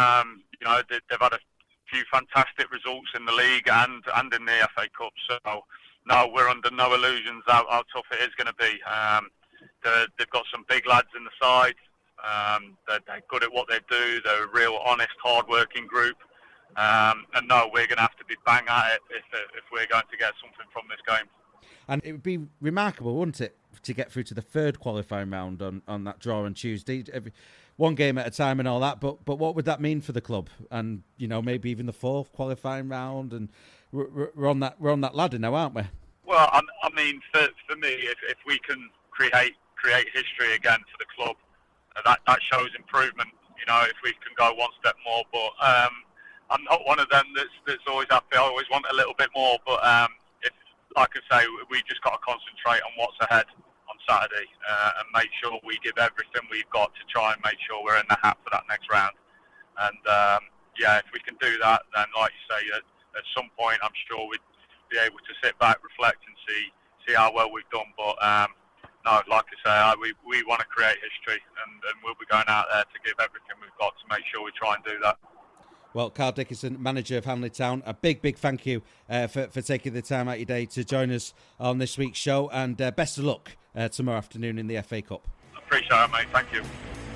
They've had a few fantastic results in the league and in the FA Cup. So, no, we're under no illusions how tough it is going to be. They've got some big lads in the side. They're good at what they do. They're a real honest, hard-working group. And no, we're going to have to be bang at it if we're going to get something from this game. And it would be remarkable, wouldn't it, to get through to the third qualifying round on that draw on Tuesday. One game at a time and all that, but what would that mean for the club? And maybe even the fourth qualifying round, and we're on that ladder now, aren't we? Well, I mean, for me, if we can create history again for the club, that shows improvement. If we can go one step more, but I'm not one of them that's always happy. I always want a little bit more, but like I say, we just got to concentrate on what's ahead on Saturday and make sure we give everything we've got to try and make sure we're in the hat for that next round. And if we can do that, then like you say, at some point, I'm sure we'd be able to sit back, reflect, and see how well we've done. But no, like I say, we want to create history, and we'll be going out there to give everything we've got to make sure we try and do that. Well, Carl Dickinson, manager of Hamley Town, a big thank you for taking the time out of your day to join us on this week's show, and best of luck tomorrow afternoon in the FA Cup. Appreciate it, mate. Thank you.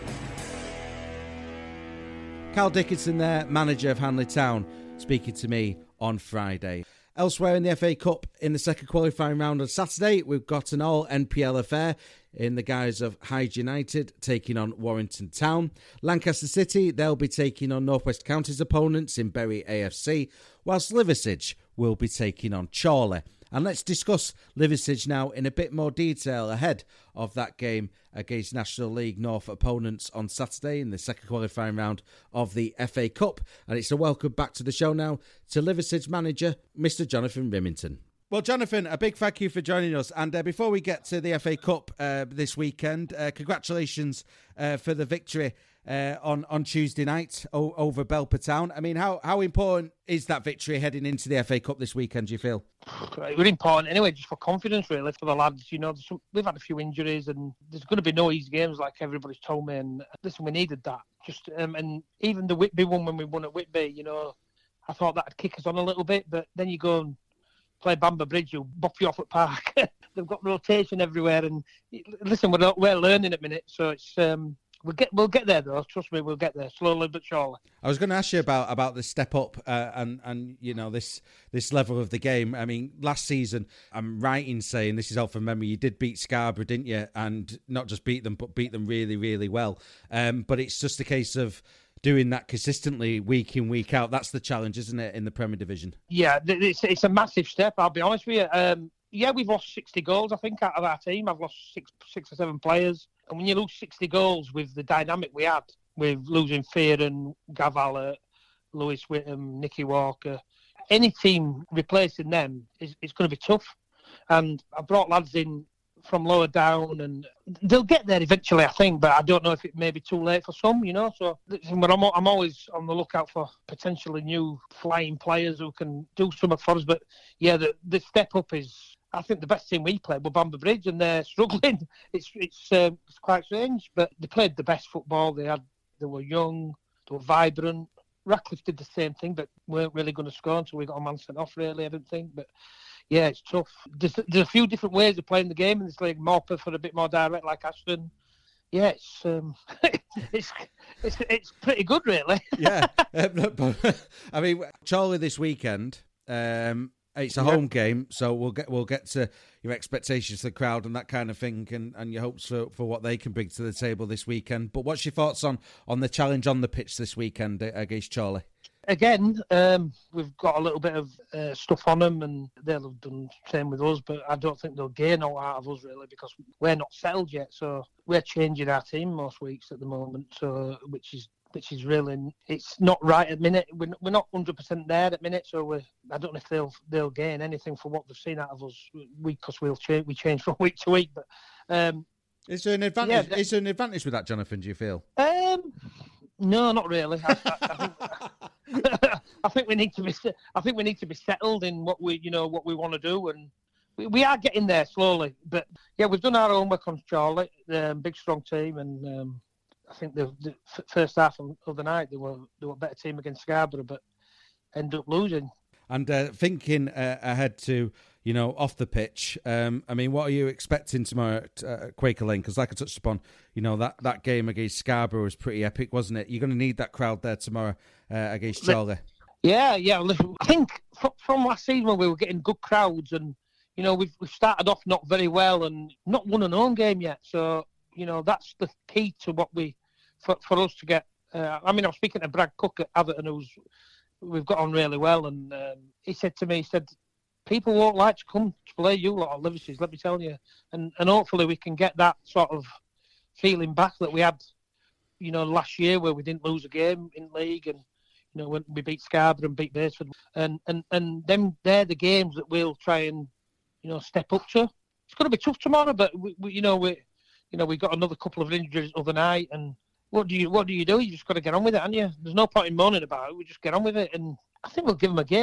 Carl Dickinson there, manager of Hamley Town, speaking to me on Friday. Elsewhere in the FA Cup, in the second qualifying round on Saturday, we've got an all-NPL affair in the guise of Hyde United taking on Warrington Town. Lancaster City, they'll be taking on North West Counties opponents in Bury AFC, whilst Liversedge will be taking on Chorley. And let's discuss Liversedge now in a bit more detail ahead of that game against National League North opponents on Saturday in the second qualifying round of the FA Cup. And it's a welcome back to the show now to Liversedge manager, Mr. Jonathan Rimington. Well, Jonathan, a big thank you for joining us. And before we get to the FA Cup this weekend, congratulations for the victory on Tuesday night over Belper Town. I mean, how important is that victory heading into the FA Cup this weekend, do you feel? Really important anyway, just for confidence really for the lads. You know, we've had a few injuries and there's going to be no easy games like everybody's told me. And listen, we needed that. Just and even the Whitby one when we won at Whitby, you know, I thought that'd kick us on a little bit. But then you go and play Bamber Bridge, you'll bop you off at Park. They've got rotation everywhere. And listen, we're learning at the minute, so it's... We'll get there though. Trust me, we'll get there slowly but surely. I was going to ask you about the step up and you know this level of the game. I mean, last season, I'm right in saying, this is all from memory, you did beat Scarborough, didn't you? And not just beat them, but beat them really, really well. But it's just a case of doing that consistently week in, week out. That's the challenge, isn't it, in the Premier Division? Yeah, it's a massive step. I'll be honest with you. Yeah, we've lost 60 goals, I think, out of our team. I've lost six or seven players. And when you lose 60 goals with the dynamic we had, with losing Fearon, Gav Allert, Lewis Whittam, Nicky Walker, any team replacing them is going to be tough. And I brought lads in from lower down, and they'll get there eventually, I think, but I don't know if it may be too late for some, you know. So but I'm always on the lookout for potentially new flying players who can do something for us. But yeah, the step up is... I think the best team we played were Bamber Bridge, and they're struggling. It's quite strange, but they played the best football. They were young, they were vibrant. Ratcliffe did the same thing, but weren't really going to score until we got a man sent off. Really, I didn't think. But yeah, it's tough. There's a few different ways of playing the game in this league. Morpeth for a bit more direct, like Ashton. Yeah, it's pretty good, really. Yeah, I mean, Chorley this weekend. It's a home game, so we'll get to your expectations for the crowd and that kind of thing, and your hopes for what they can bring to the table this weekend. But what's your thoughts on the challenge on the pitch this weekend against Chorley? Again, we've got a little bit of stuff on them, and they'll have done the same with us, but I don't think they'll gain all out of us, really, because we're not settled yet. So we're changing our team most weeks at the moment, so which is really, it's not right at the minute. We're not 100% there at the minute, so I don't know if they'll gain anything for what they've seen out of us, because we change from week to week. But is there an advantage? Yeah, is there an advantage with that, Jonathan? Do you feel? No, not really. I think we need to be. I think we need to be settled in what we want to do, and we are getting there slowly. But yeah, we've done our homework on Chorley, big strong team, and. I think the first half of the night they were a better team against Scarborough, but ended up losing. And thinking ahead to, you know, off the pitch, I mean, what are you expecting tomorrow at Quaker Lane? Because like I touched upon, you know, that game against Scarborough was pretty epic, wasn't it? You're going to need that crowd there tomorrow against Chorley. Yeah. Listen, I think from last season when we were getting good crowds, and you know we've started off not very well and not won an home game yet. So you know that's the key to what for us to get. I mean, I was speaking to Brad Cook at Atherton, we've got on really well, and he said to me, people won't like to come to play you lot at Liversedge, let me tell you, and hopefully we can get that sort of feeling back that we had, you know, last year where we didn't lose a game in league, and you know when we beat Scarborough and beat Baseford, and them they're the games that we'll try and you know step up to. It's going to be tough tomorrow, but we got another couple of injuries the other night, and what do you do? You just got to get on with it, haven't you? There's no point in moaning about it. We just get on with it, and I think we'll give them a game.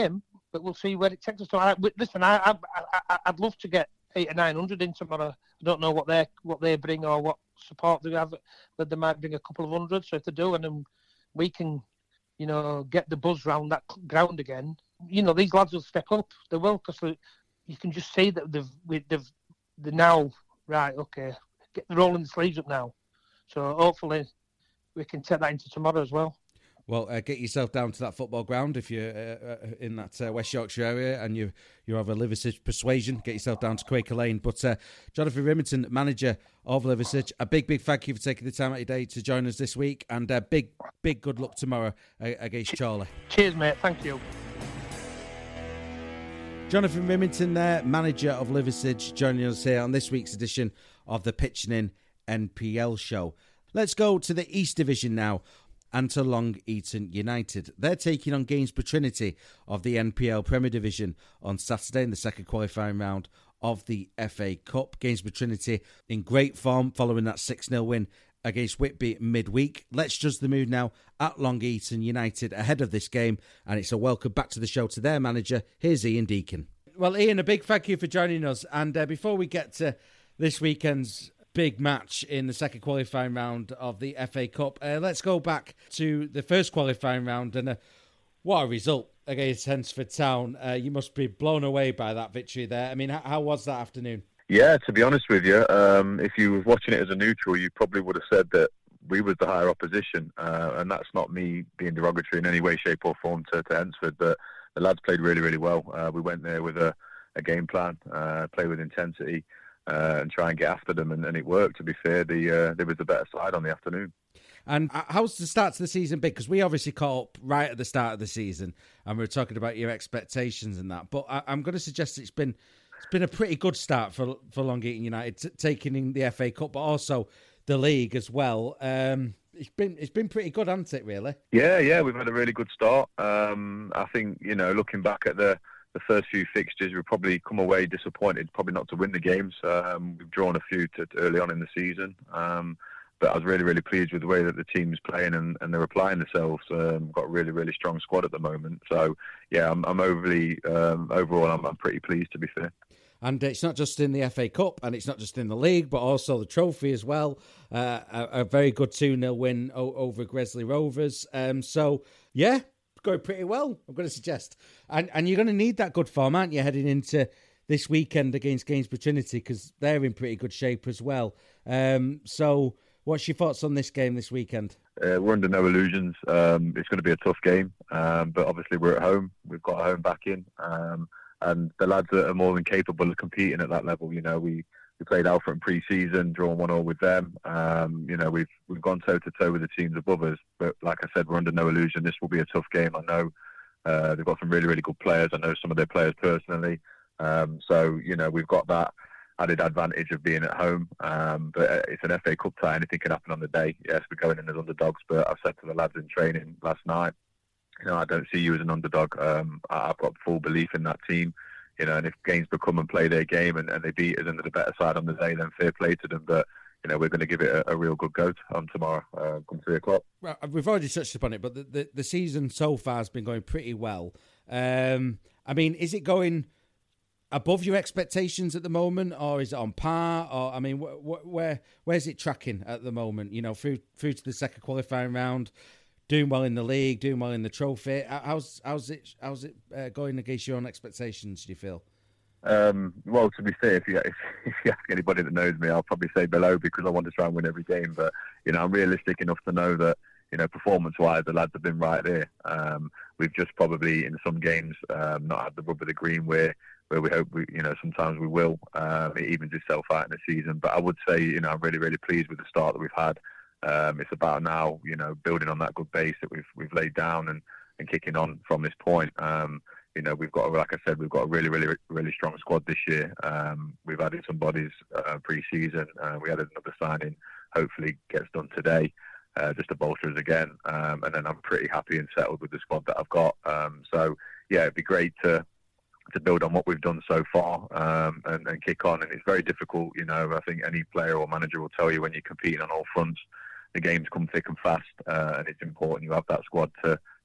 but we'll see where it takes us. So I'd love to get 800 or 900 in tomorrow. I don't know what they bring or what support they have, but they might bring a couple of hundred. So if they do, and then we can, get the buzz round that ground again. These lads will step up. They will, because you can just see that they're now right. Okay, get rolling the sleeves up now. So hopefully we can take that into tomorrow as well. Well, get yourself down to that football ground if you're in that West Yorkshire area and you have a Liversidge persuasion. Get yourself down to Quaker Lane. But Jonathan Rimington, manager of Liversidge, a big thank you for taking the time out of your day to join us this week, and big good luck tomorrow against Chorley. Cheers, mate. Thank you. Jonathan Rimington there, manager of Liversidge, joining us here on this week's edition of the Pitching In NPL show. Let's go to the East Division now, and to Long Eaton United. They're taking on Gainsborough Trinity of the NPL Premier Division on Saturday in the second qualifying round of the FA Cup. Gainsborough Trinity in great form following that 6-0 win against Whitby midweek. Let's judge the mood now at Long Eaton United ahead of this game, and it's a welcome back to the show to their manager. Here's Ian Deacon. Well, Ian, a big thank you for joining us, and before we get to this weekend's big match in the second qualifying round of the FA Cup, let's go back to the first qualifying round, and what a result against Hensford Town. You must be blown away by that victory there. I mean, how was that afternoon? Yeah, to be honest with you, if you were watching it as a neutral, you probably would have said that we was the higher opposition, and that's not me being derogatory in any way, shape or form to Hensford, but the lads played really, really well. We went there with a game plan, play with intensity, and try and get after them, and it worked. To be fair, there was the better side on the afternoon. And how's the start to the season been? Because we obviously caught up right at the start of the season, and we were talking about your expectations and that. But I'm going to suggest it's been a pretty good start for Long Eaton United, taking in the FA Cup, but also the league as well. It's been pretty good, hasn't it? Really? Yeah, we've had a really good start. I think looking back at the first few fixtures, we've probably come away disappointed, probably not to win the games. We've drawn a few early on in the season, but I was really, really pleased with the way that the team's playing and they're applying themselves. Got a really, really strong squad at the moment. So, yeah, I'm overall, I'm pretty pleased, to be fair. And it's not just in the FA Cup, and it's not just in the league, but also the trophy as well. A very good 2-0 win over Gresley Rovers. So, yeah, going pretty well, I'm going to suggest. And you're going to need that good form, aren't you, heading into this weekend against Gainsborough Trinity, because they're in pretty good shape as well. So what's your thoughts on this game this weekend? We're under no illusions. It's going to be a tough game, but obviously we're at home. We've got a home back in. And the lads are more than capable of competing at that level. We played Alfred in pre-season, drawn 1-1 with them. We've gone toe-to-toe with the teams above us. But like I said, we're under no illusion. This will be a tough game. I know they've got some really, really good players. I know some of their players personally. So we've got that added advantage of being at home. But it's an FA Cup tie. Anything can happen on the day. Yes, we're going in as underdogs. But I've said to the lads in training last night, I don't see you as an underdog. I've got full belief in that team. And if Gainsborough come and play their game and they beat us under the better side on the day, then fair play to them. But, we're going to give it a real good go on tomorrow, come 3 o'clock. Well, we've already touched upon it, but the season so far has been going pretty well. I mean, is it going above your expectations at the moment, or is it on par? Or, I mean, where's it tracking at the moment? Through to the second qualifying round, doing well in the league, doing well in the trophy. How's it going against your own expectations, do you feel? Well, to be fair, if you ask anybody that knows me, I'll probably say below, because I want to try and win every game. But, I'm realistic enough to know that, performance-wise, the lads have been right there. We've just probably, in some games, not had the rub of the green where we hope sometimes we will. It evens itself out in the season. But I would say, I'm really, really pleased with the start that we've had. It's about now, building on that good base that we've laid down and kicking on from this point. We've got, like I said, we've got a really, really, really strong squad this year. We've added some bodies pre-season. We added another signing, hopefully gets done today, just to bolster us again. And then I'm pretty happy and settled with the squad that I've got. So, yeah, it'd be great to build on what we've done so far and kick on. And it's very difficult, I think any player or manager will tell you when you're competing on all fronts, the games come thick and fast, and it's important you have that squad to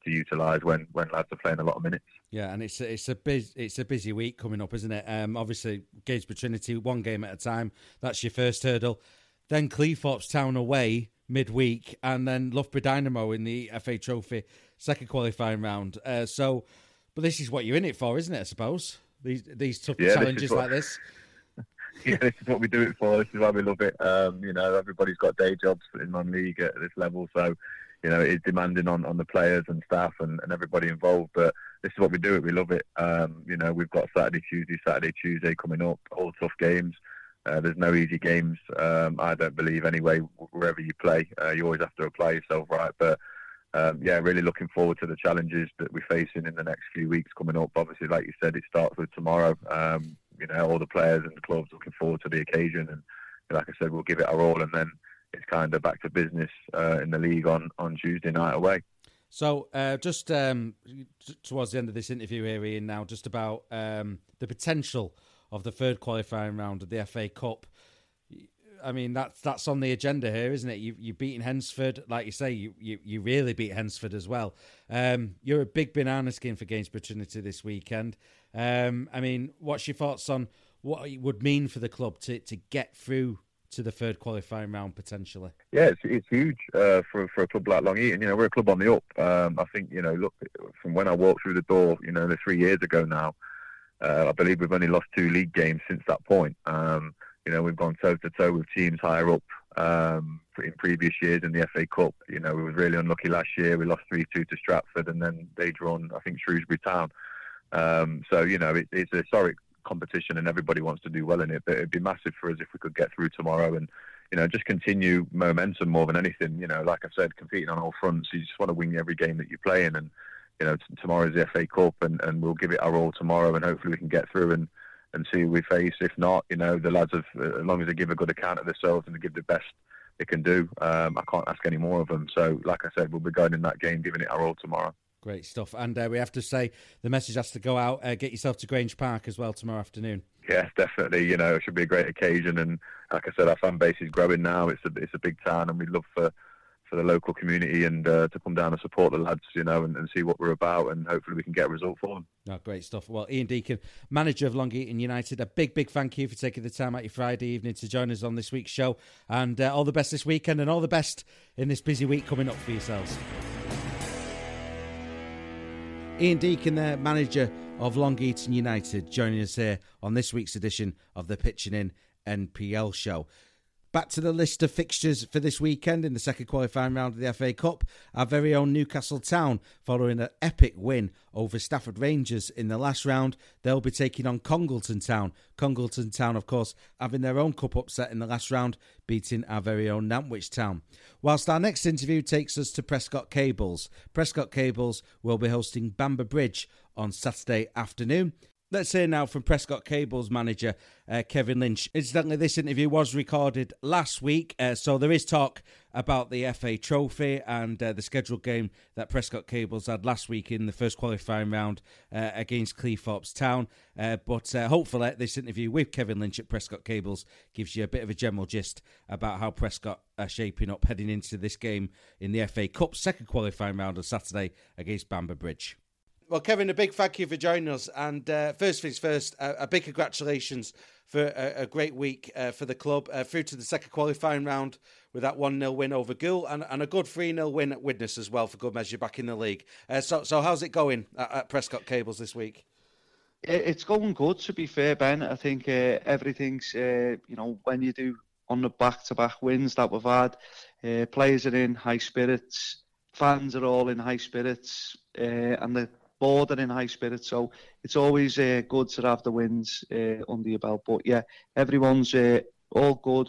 utilise when lads are playing a lot of minutes. Yeah, and it's a busy week coming up, isn't it? Obviously, Gainsborough Trinity, one game at a time. That's your first hurdle. Then Cleethorpes Town away midweek, and then Loughborough Dynamo in the FA Trophy second qualifying round. But this is what you're in it for, isn't it? I suppose these tough challenges like this. Yeah, this is what we do it for. This is why we love it. Everybody's got day jobs in non-league at this level, so it is demanding on the players and staff and everybody involved. But this is what we do it. We love it. We've got Saturday, Tuesday coming up. All tough games. There's no easy games. I don't believe anyway. Wherever you play, you always have to apply yourself right. But really looking forward to the challenges that we're facing in the next few weeks coming up. Obviously, like you said, it starts with tomorrow. All the players and the clubs looking forward to the occasion, and like I said, we'll give it our all, and then it's kind of back to business in the league on Tuesday night away. So just towards the end of this interview here, Ian, now just about the potential of the third qualifying round of the FA Cup. I mean, that's on the agenda here, isn't it? You've beaten Hensford, like you say. You really beat Hensford as well. You're a big banana skin for Gainsborough Trinity this weekend. What's your thoughts on what it would mean for the club to get through to the third qualifying round potentially? Yeah, it's huge for a club like Long Eaton. We're a club on the up. I think look, from when I walked through the door, 3 years ago now. I believe we've only lost 2 league games since that point. We've gone toe-to-toe with teams higher up in previous years in the FA Cup. We were really unlucky last year. We lost 3-2 to Stratford, and then they drawn, I think, Shrewsbury Town. It's a historic competition, and everybody wants to do well in it. But it'd be massive for us if we could get through tomorrow and, just continue momentum more than anything. Like I said, competing on all fronts. You just want to win every game that you play in, and tomorrow's the FA Cup, and we'll give it our all tomorrow, and hopefully we can get through and see who we face. If not, the lads have, as long as they give a good account of themselves and they give the best they can do, I can't ask any more of them. So, like I said, we'll be going in that game, giving it our all tomorrow. Great stuff. And we have to say, the message has to go out. Get yourself to Grange Park as well tomorrow afternoon. Yeah, definitely. It should be a great occasion. And like I said, our fan base is growing now. It's a big town, and we'd love for the local community and to come down and support the lads, and see what we're about, and hopefully we can get a result for them. Oh, great stuff. Well, Ian Deacon, manager of Long Eaton United, a big thank you for taking the time out your Friday evening to join us on this week's show, and all the best this weekend, and all the best in this busy week coming up for yourselves. Ian Deacon there, manager of Long Eaton United, joining us here on this week's edition of the Pitching In NPL show. Back to the list of fixtures for this weekend in the second qualifying round of the FA Cup. Our very own Newcastle Town, following an epic win over Stafford Rangers in the last round, they'll be taking on Congleton Town. Congleton Town, of course, having their own cup upset in the last round, beating our very own Nantwich Town. Whilst our next interview takes us to Prescott Cables. Prescott Cables will be hosting Bamber Bridge on Saturday afternoon. Let's hear now from Prescott Cables manager Kevin Lynch. Incidentally, this interview was recorded last week, so there is talk about the FA Trophy and the scheduled game that Prescott Cables had last week in the first qualifying round against Cleethorpes Town. But hopefully this interview with Kevin Lynch at Prescott Cables gives you a bit of a general gist about how Prescott are shaping up heading into this game in the FA Cup second qualifying round on Saturday against Bamber Bridge. Well, Kevin, a big thank you for joining us. And first things first, a big congratulations for a great week for the club, through to the second qualifying round with that 1-0 win over Goole, and a good 3-0 win at Widnes as well for good measure back in the league. So how's it going at Prescott Cables this week? It's going good, to be fair, Ben. I think everything's, when you do on the back-to-back wins that we've had, players are in high spirits, fans are all in high spirits, and the board are in high spirits, so it's always good to have the wins under your belt. But yeah, everyone's all good,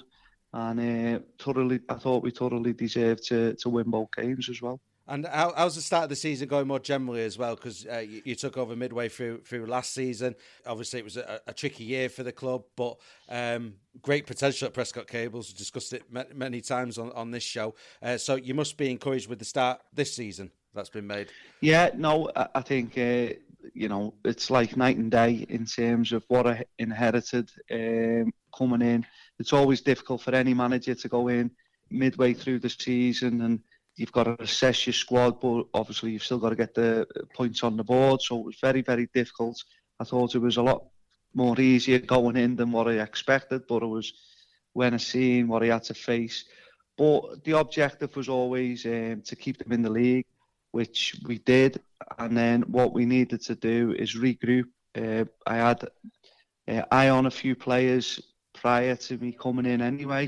and I thought we thoroughly deserved to win both games as well. And how's the start of the season going more generally as well? Because you took over midway through last season. Obviously, it was a tricky year for the club, but great potential at Prescott Cables. We discussed it many times on this show. So you must be encouraged with the start this season that's been made. Yeah, no, I think, it's like night and day in terms of what I inherited coming in. It's always difficult for any manager to go in midway through the season and you've got to assess your squad, but obviously you've still got to get the points on the board. So it was very, very difficult. I thought it was a lot more easier going in than what I expected, but it was when I seen what I had to face. But the objective was always to keep them in the league, which we did. And then what we needed to do is regroup. I had eye on a few players prior to me coming in anyway,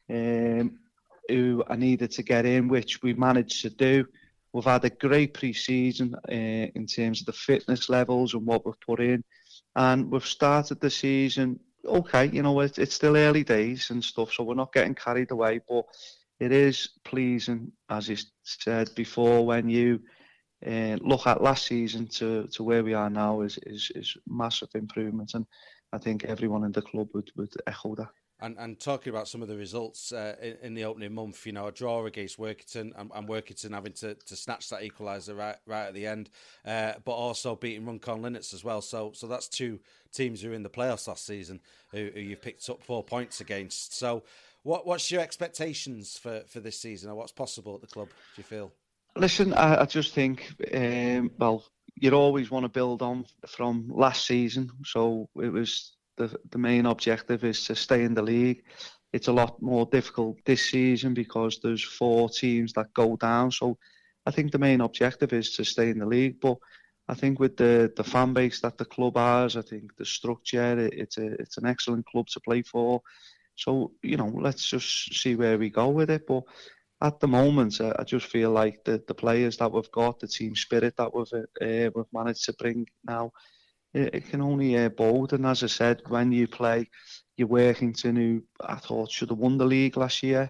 who I needed to get in, which we managed to do. We've had a great pre-season in terms of the fitness levels and what we've put in. And we've started the season, okay, you know, it's still early days and stuff, so we're not getting carried away, but it is pleasing, as you said before, when you look at last season to where we are now is massive improvement, and I think everyone in the club would echo that. And talking about some of the results in the opening month, you know, a draw against Workington and Workington having to snatch that equaliser right at the end, but also beating Runcorn Linnets as well. So that's two teams who were in the playoffs last season who you've picked up 4 points against. So what's your expectations for this season, or what's possible at the club, do you feel? Listen, I just think, well, you'd always want to build on from last season. So it was the main objective is to stay in the league. It's a lot more difficult this season because there's 4 teams that go down. So I think the main objective is to stay in the league. But I think with the fan base that the club has, I think the structure, it's an excellent club to play for. So, you know, let's just see where we go with it. But at the moment, I just feel like the players that we've got, the team spirit that we've managed to bring now, it can only bode. And as I said, when you play your Workington, who I thought should have won the league last year,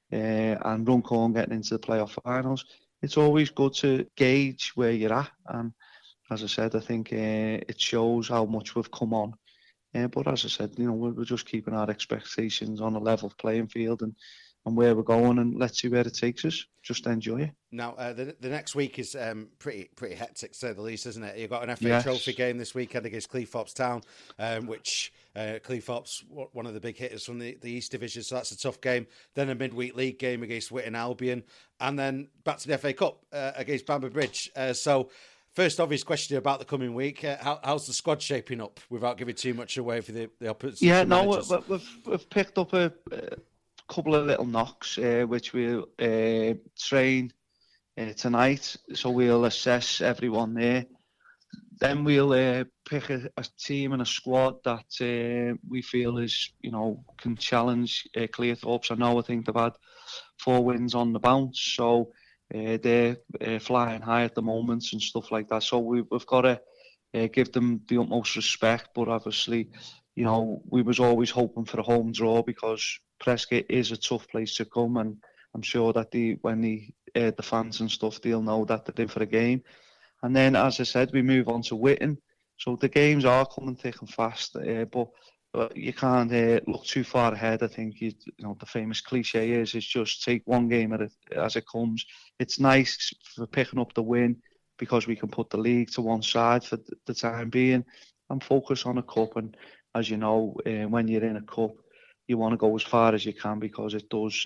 and Runcorn getting into the playoff finals, it's always good to gauge where you're at. And as I said, I think it shows how much we've come on. But as I said, you know, we're just keeping our expectations on a level playing field and where we're going, and let's see where it takes us. Just enjoy it. Now, the next week is pretty hectic, to say the least, isn't it? You've got an FA Trophy game this weekend against Cleethorpes Town, which Cleethorpes, one of the big hitters from the East Division, so that's a tough game. Then a midweek league game against Whitton Albion, and then back to the FA Cup against Bamber Bridge. So, first obvious question about the coming week, how's the squad shaping up, without giving too much away for the opposition managers? We've picked up a couple of little knocks, which we'll train tonight, so we'll assess everyone there. Then we'll pick a team and a squad that we feel is, you know, can challenge Cleethorpes. I think they've had 4 wins on the bounce, so they're flying high at the moment and stuff like that. So we've got to give them the utmost respect, but obviously, you know, we was always hoping for a home draw because Prescott is a tough place to come, and I'm sure that when the fans and stuff, they'll know that they're in for a game. And then, as I said, we move on to Whitton. So the games are coming thick and fast, but you can't look too far ahead. I think you know the famous cliche is just take one game as it comes. It's nice for picking up the win because we can put the league to one side for the time being and focus on a cup. And as you know, when you're in a cup, you want to go as far as you can because it does.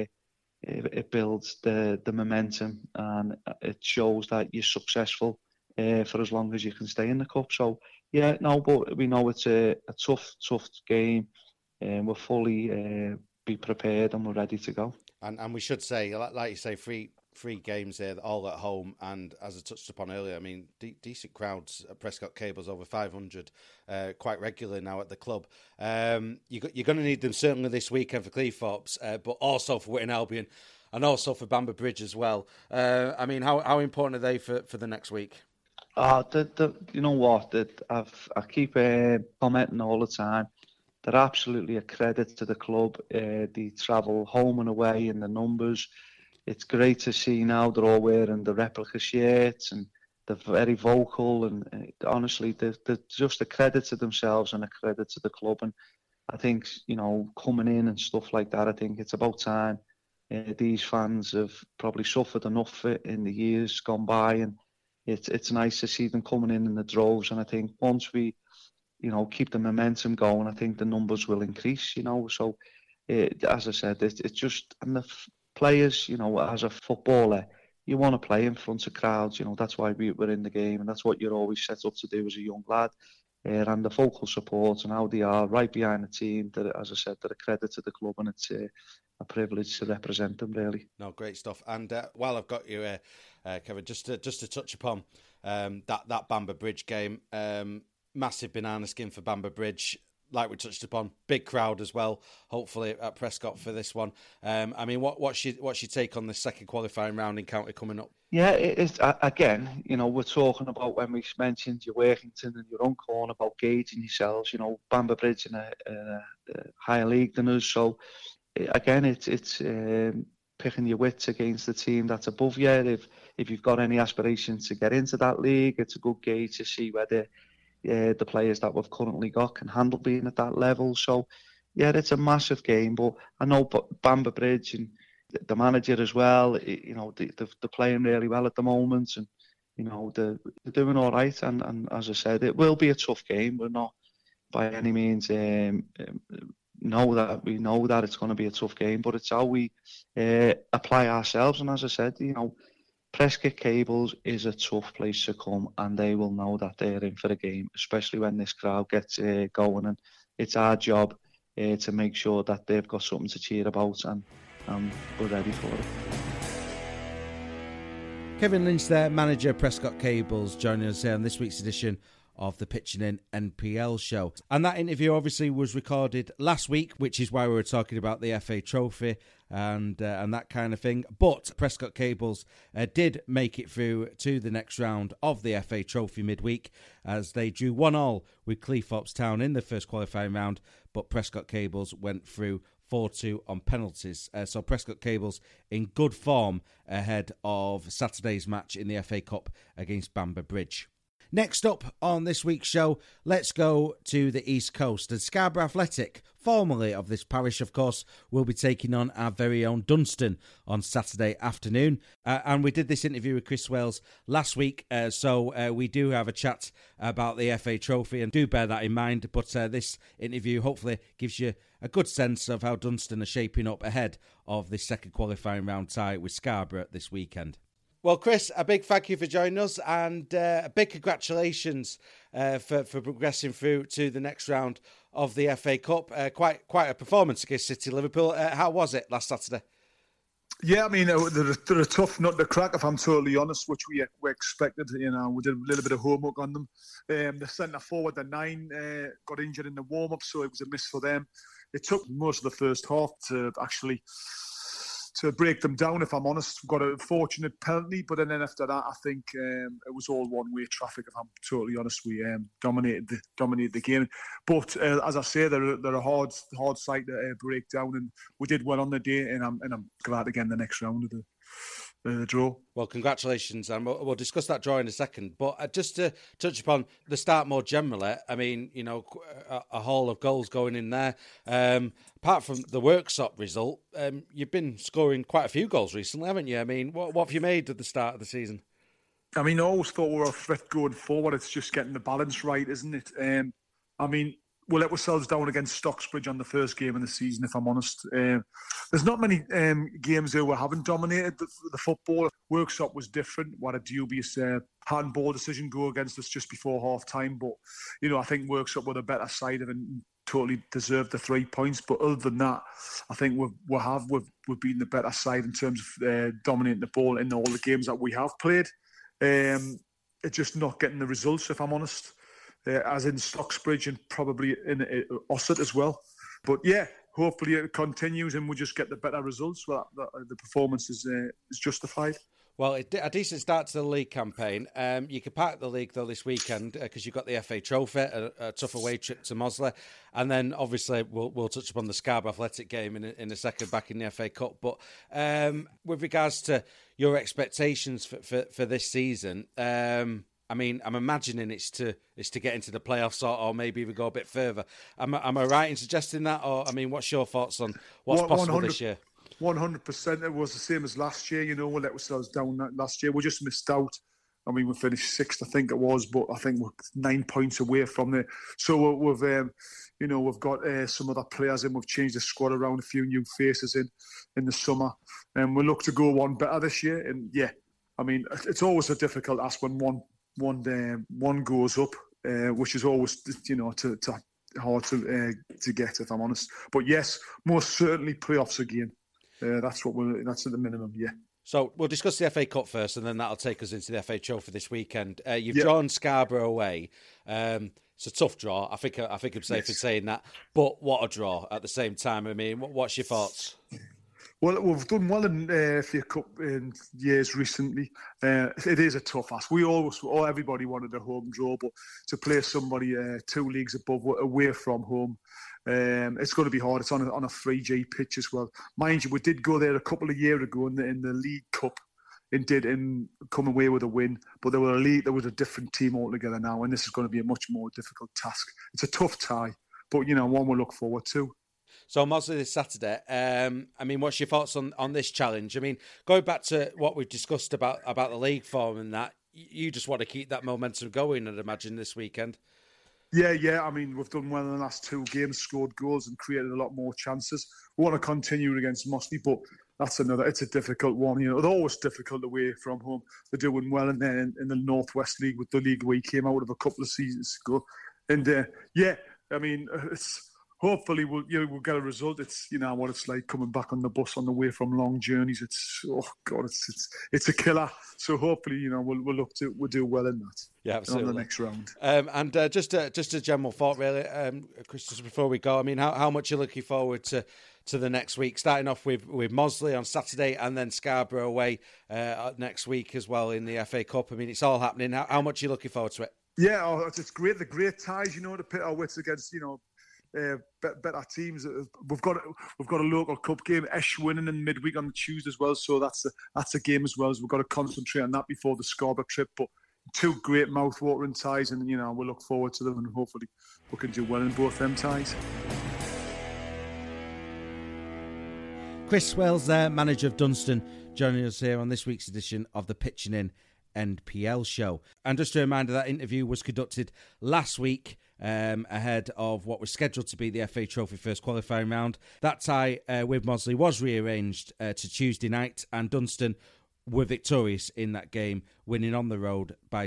It builds the momentum and it shows that you're successful for as long as you can stay in the cup. So but we know it's a tough game, and we're fully be prepared and we're ready to go. And we should say, like you say, three games here, all at home, and as I touched upon earlier, I mean, decent crowds at Prescott Cables, over 500, quite regularly now at the club. You're going to need them certainly this weekend for Cleethorpes, but also for Whitton Albion, and also for Bamber Bridge as well. I mean, how important are they for the next week? You know what? I keep commenting all the time. They're absolutely a credit to the club. They travel home and away in the numbers. It's great to see now they're all wearing the replica shirts and they're very vocal, and honestly, they're just a credit to themselves and a credit to the club. And I think, you know, coming in and stuff like that, I think it's about time. These fans have probably suffered enough in the years gone by, and it's nice to see them coming in the droves. And I think once we, you know, keep the momentum going, I think the numbers will increase, you know. So, as I said, it's just, and players, as a footballer, you want to play in front of crowds. That's why we're in the game, and that's what you're always set up to do as a young lad. And the vocal support and how they are right behind the team, that, as I said, they're a credit to the club, and it's a privilege to represent them, really. No, great stuff. And while I've got you, Kevin, just to touch upon that Bamber Bridge game, massive banana skin for Bamber Bridge. Like we touched upon, big crowd as well, hopefully at Prescott for this one. I mean, what's your take on the second qualifying round in County coming up? Yeah, it's again, we're talking about when we mentioned your Workington and your Runcorn about gauging yourselves. Bamber Bridge in a higher league than us, so again, it's picking your wits against the team that's above you. If you've got any aspirations to get into that league, it's a good gauge to see whether the players that we've currently got can handle being at that level. So, yeah, it's a massive game. But I know Bamber Bridge and the manager as well, they're playing really well at the moment, and they're doing all right. And as I said, it will be a tough game. We're not by any means know that it's going to be a tough game, but it's how we apply ourselves. And as I said, Prescott Cables is a tough place to come, and they will know that they're in for the game, especially when this crowd gets going. And it's our job to make sure that they've got something to cheer about, and we're ready for it. Kevin Lynch there, manager of Prescott Cables, joining us here on this week's edition of the Pitching In NPL show. And that interview obviously was recorded last week, which is why we were talking about the FA Trophy and that kind of thing. But Prescott Cables did make it through to the next round of the FA Trophy midweek, as they drew 1-1 with Cleethorpes Town in the first qualifying round, but Prescott Cables went through 4-2 on penalties. So Prescott Cables in good form ahead of Saturday's match in the FA Cup against Bamber Bridge. Next up on this week's show, let's go to the East Coast. And Scarborough Athletic, formerly of this parish, of course, will be taking on our very own Dunstan on Saturday afternoon. And we did this interview with Chris Wales last week, so we do have a chat about the FA Trophy, and do bear that in mind. But this interview hopefully gives you a good sense of how Dunstan are shaping up ahead of this second qualifying round tie with Scarborough this weekend. Well, Chris, a big thank you for joining us, and a big congratulations for progressing through to the next round of the FA Cup. Quite a performance against City Liverpool. How was it last Saturday? Yeah, I mean, they're a tough nut to crack, if I'm totally honest, which we expected. We did a little bit of homework on them. The centre forward, the 9, got injured in the warm-up, so it was a miss for them. It took most of the first half to actually break them down, if I'm honest. We got a fortunate penalty, but then after that, I think it was all one-way traffic, if I'm totally honest. We dominated the game. But as I say, they're a hard side to break down, and we did well on the day, and I'm glad to get in the next round of the draw. Well, congratulations, and we'll discuss that draw in a second. But just to touch upon the start more generally, I mean, a haul of goals going in there. Apart from the Worksop result, you've been scoring quite a few goals recently, haven't you? I mean, what have you made at the start of the season? I mean, I always thought we were a threat going forward. It's just getting the balance right, isn't it? I mean, we let ourselves down against Stocksbridge on the first game of the season, if I'm honest. There's not many games where we haven't dominated the football. Worksop was different. What a dubious handball decision go against us just before half-time. But, I think Worksop were the better side of it and totally deserved the 3 points. But other than that, I think we've been the better side in terms of dominating the ball in all the games that we have played. It's just not getting the results, if I'm honest. As in Stocksbridge and probably in Ossett as well. But yeah, hopefully it continues and we just get the better results. Well, the performance is justified. Well, a decent start to the league campaign. You could park the league, though, this weekend because you've got the FA Trophy, a tough away trip to Mossley. And then, obviously, we'll touch upon the Scarborough Athletic game in a second back in the FA Cup. But with regards to your expectations for this season, I mean, I'm imagining it's to get into the playoffs or maybe even go a bit further. Am I right in suggesting that? Or, I mean, what's your thoughts on what's possible this year? 100%. It was the same as last year. We let ourselves down last year. We just missed out. I mean, we finished 6th, I think it was, but I think we're 9 points away from there. So we've, You know, we've got some other players in. We've changed the squad around, a few new faces in the summer, and we look to go one better this year. And yeah, I mean, it's always a difficult ask when one goes up, which is always, you know, hard to get, if I'm honest. But yes, most certainly playoffs again. That's at the minimum. Yeah. So we'll discuss the FA Cup first, and then that'll take us into the FA Trophy this weekend. You've drawn Scarborough away. It's a tough draw. I think I'm safe in saying that. But what a draw at the same time. I mean, what's your thoughts? Well, we've done well in FA Cup in years recently. It is a tough ask. Everybody wanted a home draw, but to play somebody 2 leagues above, away from home, it's going to be hard. It's on a 3G pitch as well. Mind you, we did go there a couple of years ago in the League Cup and come away with a win. But there was a different team altogether now, and this is going to be a much more difficult task. It's a tough tie, but you know, one we'll look forward to. So Mossley this Saturday. I mean, what's your thoughts on this challenge? I mean, going back to what we've discussed about the league form and that, you just want to keep that momentum going, I'd imagine, this weekend. Yeah. I mean, we've done well in the last 2 games, scored goals and created a lot more chances. We want to continue against Mossley, but it's a difficult one. You know, it's always difficult away from home. They're doing well in the Northwest League, with the league we came out of a couple of seasons ago. And I mean, hopefully we'll get a result. It's, you know, what it's like coming back on the bus on the way from long journeys. It's a killer. So hopefully, you know, we'll do well in that. Yeah, absolutely. On the next round. And just a general thought, really, Chris, just before we go. I mean, how much are you looking forward to the next week? Starting off with Mossley on Saturday, and then Scarborough away next week as well in the FA Cup. I mean, it's all happening. How much are you looking forward to it? Yeah, it's great. The great ties, you know, to pit our wits against, you know, better teams. We've got a local cup game, Esh winning in midweek on Tuesday as well. So that's a game as well. So we've got to concentrate on that before the Scarborough trip. But 2 great mouth-watering ties, and you know, we'll look forward to them, and hopefully we can do well in both them ties. Chris Wells there, manager of Dunstan, joining us here on this week's edition of the Pitching In NPL show. And just a reminder, that interview was conducted last week ahead of what was scheduled to be the FA Trophy first qualifying round. That tie with Mossley was rearranged to Tuesday night, and Dunstan were victorious in that game, winning on the road by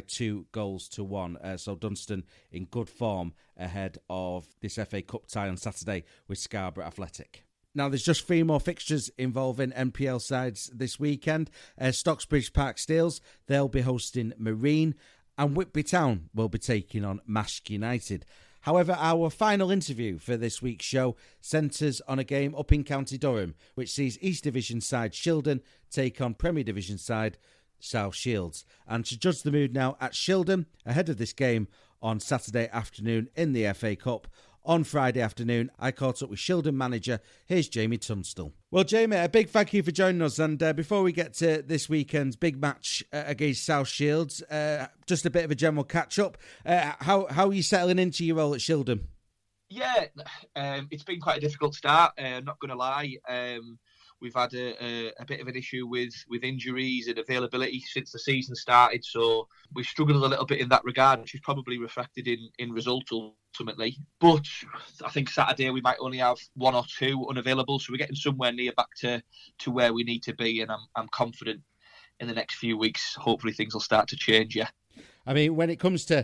2-1. So Dunstan in good form ahead of this FA Cup tie on Saturday with Scarborough Athletic. Now, there's just 3 more fixtures involving NPL sides this weekend. Stocksbridge Park Steels, they'll be hosting Marine, and Whitby Town will be taking on Mask United. However, our final interview for this week's show centres on a game up in County Durham, which sees East Division side Shildon take on Premier Division side South Shields. And to judge the mood now at Shildon, ahead of this game on Saturday afternoon in the FA Cup, on Friday afternoon, I caught up with Shildon manager. Here's Jamie Tunstall. Well, Jamie, a big thank you for joining us. And before we get to this weekend's big match against South Shields, just a bit of a general catch-up. How are you settling into your role at Shildon? Yeah, it's been quite a difficult start, not going to lie. We've had a bit of an issue with injuries and availability since the season started, so we've struggled a little bit in that regard, which is probably reflected in results ultimately. But I think Saturday we might only have 1 or 2 unavailable, so we're getting somewhere near back to where we need to be, and I'm confident in the next few weeks, hopefully things will start to change, yeah. I mean, when it comes to,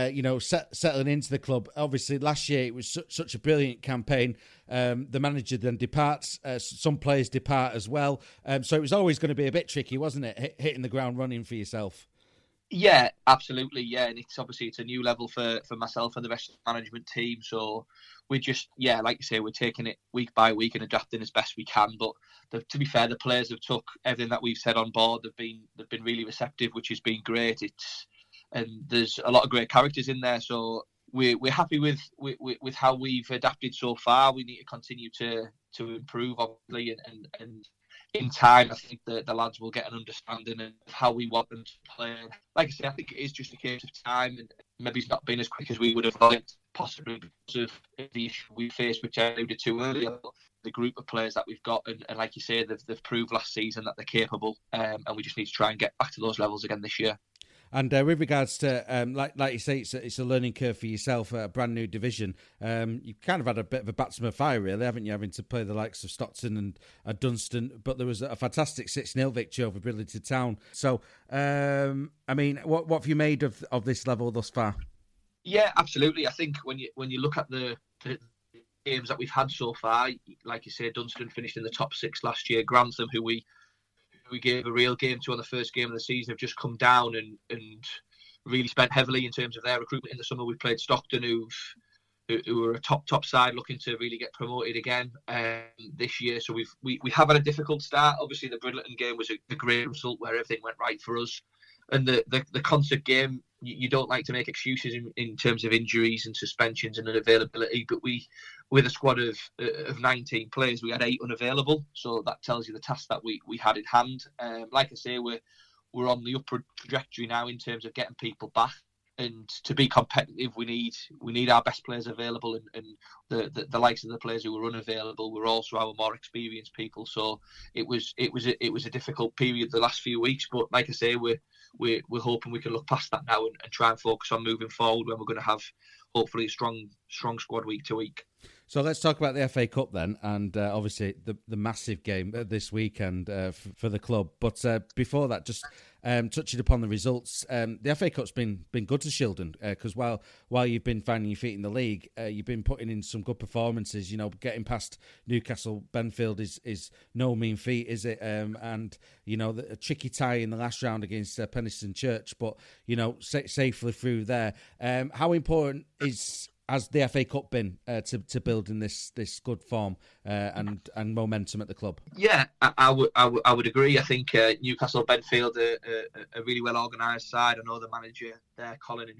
settling into the club, obviously last year it was such a brilliant campaign. The manager then departs. Some players depart as well. So it was always going to be a bit tricky, wasn't it, hitting the ground running for yourself? Yeah, absolutely, yeah. And it's a new level for myself and the rest of the management team. So we're just, like you say, we're taking it week by week and adapting as best we can. But to be fair, the players have took everything that we've said on board. They've been really receptive, which has been great. And there's a lot of great characters in there, so we're happy with how we've adapted so far. We need to continue to improve, obviously, and in time, I think the lads will get an understanding of how we want them to play. Like I say, I think it is just a case of time, and maybe it's not been as quick as we would have liked, possibly because of the issue we faced, which I alluded to earlier. The group of players that we've got, and like you say, they've proved last season that they're capable, and we just need to try and get back to those levels again this year. And with regards to, like you say, it's a learning curve for yourself, a brand new division. You've kind of had a bit of a baptism of fire, really, haven't you, having to play the likes of Stockton and Dunstan. But there was a fantastic 6-0 victory over Bridlington Town. So, I mean, what have you made of this level thus far? Yeah, absolutely. I think when you look at the games that we've had so far, like you say, Dunstan finished in the top 6 last year. Grantham, who we gave a real game to on the first game of the season, have just come down and really spent heavily in terms of their recruitment in the summer. We've played Stockton, who are a top side looking to really get promoted again this year. So we have had a difficult start. Obviously, the Bridlington game was a great result where everything went right for us. And the concert game, you don't like to make excuses in terms of injuries and suspensions and unavailability, but with a squad of 19 players, we had 8 unavailable. So that tells you the task that we had in hand. Like I say, we're on the upward trajectory now in terms of getting people back. And to be competitive, we need our best players available, and the likes of the players who were unavailable were also our more experienced people. So it was a difficult period the last few weeks. But like I say, we're hoping we can look past that now and try and focus on moving forward when we're going to have hopefully a strong squad week to week. So let's talk about the FA Cup then, and obviously the massive game this weekend for the club. But before that, just touching upon the results, the FA Cup's been good to Shildon because while you've been finding your feet in the league, you've been putting in some good performances. You know, getting past Newcastle Benfield is no mean feat, is it? And you know, a tricky tie in the last round against Penistone Church, but you know, safely through there. How important has the FA Cup been to building this good form and momentum at the club? Yeah, I would agree. I think Newcastle Benfield are a really well organised side. I know the manager there, Colin, and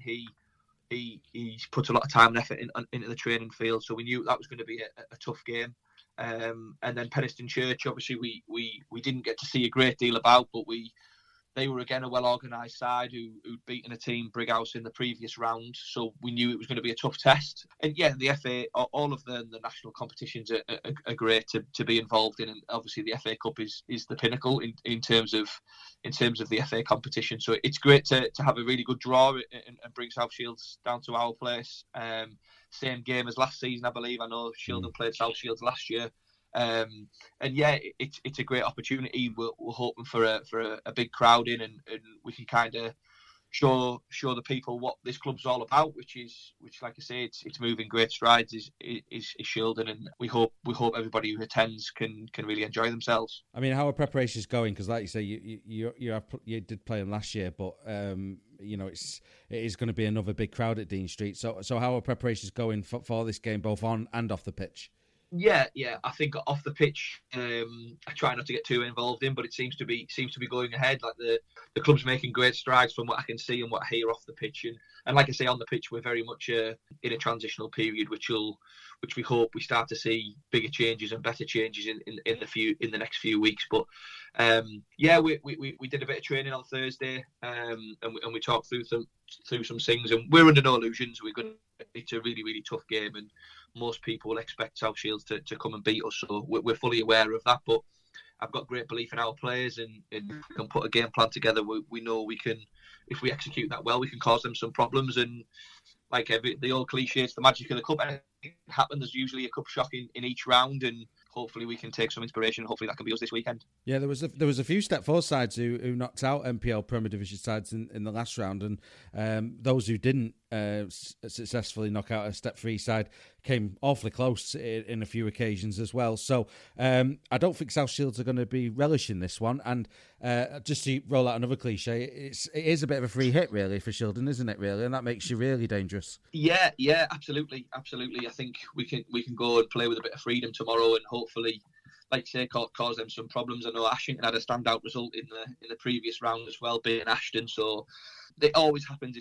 he's put a lot of time and effort into the training field, so we knew that was going to be a tough game. And then Penistone Church, obviously we didn't get to see a great deal about, but they were again a well-organised side who'd beaten a team, Brighouse, in the previous round. So we knew it was going to be a tough test. And yeah, the FA, all of the national competitions are great to be involved in. And obviously the FA Cup is the pinnacle in terms of the FA competition. So it's great to have a really good draw and bring South Shields down to our place. Same game as last season, I believe. I know Shildon played South Shields last year. And yeah, it's a great opportunity. We're hoping for a big crowd in, and we can kind of show the people what this club's all about, which like I say, it's moving great strides. Is Shildon, and we hope everybody who attends can really enjoy themselves. I mean, how are preparations going? Because like you say, you did play them last year, but you know, it is going to be another big crowd at Dean Street. So how are preparations going for this game, both on and off the pitch? Yeah. I think off the pitch, I try not to get too involved in, but it seems to be going ahead. Like the club's making great strides from what I can see and what I hear off the pitch, and like I say, on the pitch we're very much in a transitional period, which we hope we start to see bigger changes and better changes in the next few weeks. But yeah, we did a bit of training on Thursday, and we talked through some things, and we're under no illusions. It's a really, really tough game, and most people will expect South Shields to come and beat us, so we're fully aware of that. But I've got great belief in our players, and if we can put a game plan together, we know we can, if we execute that well, we can cause them some problems. And like the old cliche, it's the magic of the cup. Anything can happen. There's usually a cup shock in each round, and hopefully we can take some inspiration. Hopefully that can be us this weekend. Yeah, there was a few Step 4 sides who knocked out NPL Premier Division sides in the last round, and those who didn't successfully knock out a Step 3 side came awfully close in a few occasions as well. So I don't think South Shields are going to be relishing this one. And just to roll out another cliche, it is a bit of a free hit really for Shildon, isn't it? Really, and that makes you really dangerous. Yeah, absolutely. I think we can go and play with a bit of freedom tomorrow, and hopefully, like you say, cause them some problems. I know Ashington had a standout result in the previous round as well, beating Ashton. So it always happens.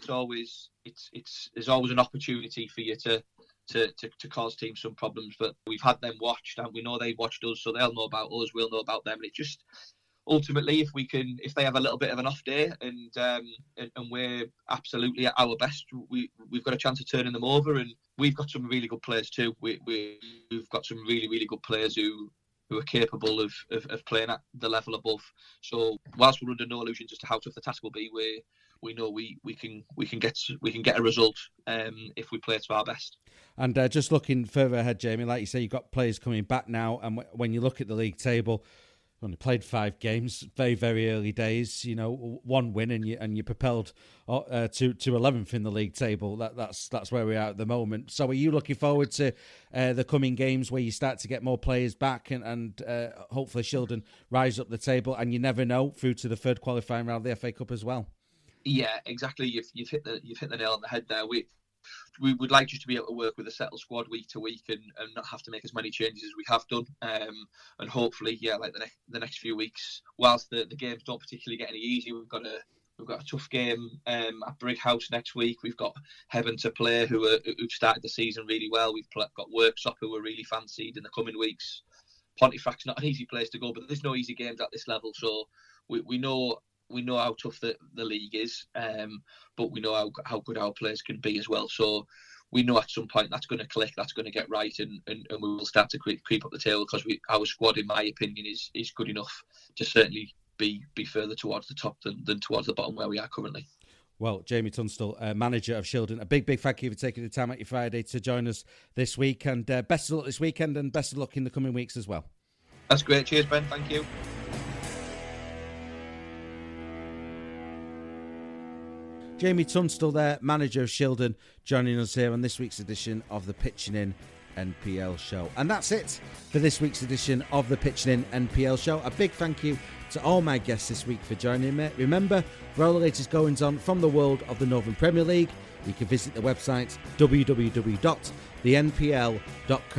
There's always an opportunity for you to cause teams some problems. But we've had them watched, and we know they've watched us, so they'll know about us. We'll know about them. And it just ultimately, if they have a little bit of an off day, and we're absolutely at our best, we've got a chance of turning them over. And we've got some really good players too. We've got some really, really good players who are capable of playing at the level above. So whilst we're under no illusions as to how tough the task will be, we know we can get a result if we play to our best. And just looking further ahead, Jamie, like you say, you've got players coming back now, and when you look at the league table, only played 5 games, very, very early days. You know, 1 win and you're propelled to 11th in the league table. That's where we are at the moment. So, are you looking forward to the coming games where you start to get more players back and hopefully Shildon rise up the table? And you never know, through to the 3rd qualifying round of the FA Cup as well. Yeah, exactly. You've hit the nail on the head there. We would like just to be able to work with a settled squad week to week and not have to make as many changes as we have done. And hopefully, like the next few weeks, whilst the games don't particularly get any easier, we've got a tough game at Brighouse next week. We've got Heaven to play, who've started the season really well. We've got Worksop, who we're really fancied in the coming weeks. Pontefract's not an easy place to go, but there's no easy games at this level, so we know how tough the league is, but we know how good our players can be as well. So we know at some point that's going to click, that's going to get right, and we will start to creep up the tail, because our squad, in my opinion, is good enough to certainly be further towards the top than towards the bottom where we are currently. Well, Jamie Tunstall, manager of Shildon, a big thank you for taking the time out your Friday to join us this week, and best of luck this weekend and best of luck in the coming weeks as well. That's great. Cheers, Ben. Thank you. Jamie Tunstall there, manager of Shildon, joining us here on this week's edition of the Pitching In NPL show. And that's it for this week's edition of the Pitching In NPL show. A big thank you to all my guests this week for joining me. Remember, for all the latest goings on from the world of the Northern Premier League, you can visit the website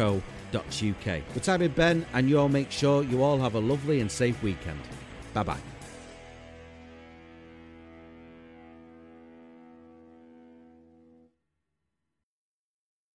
www.thenpl.co.uk. But I've been Ben, and you all make sure you all have a lovely and safe weekend. Bye-bye.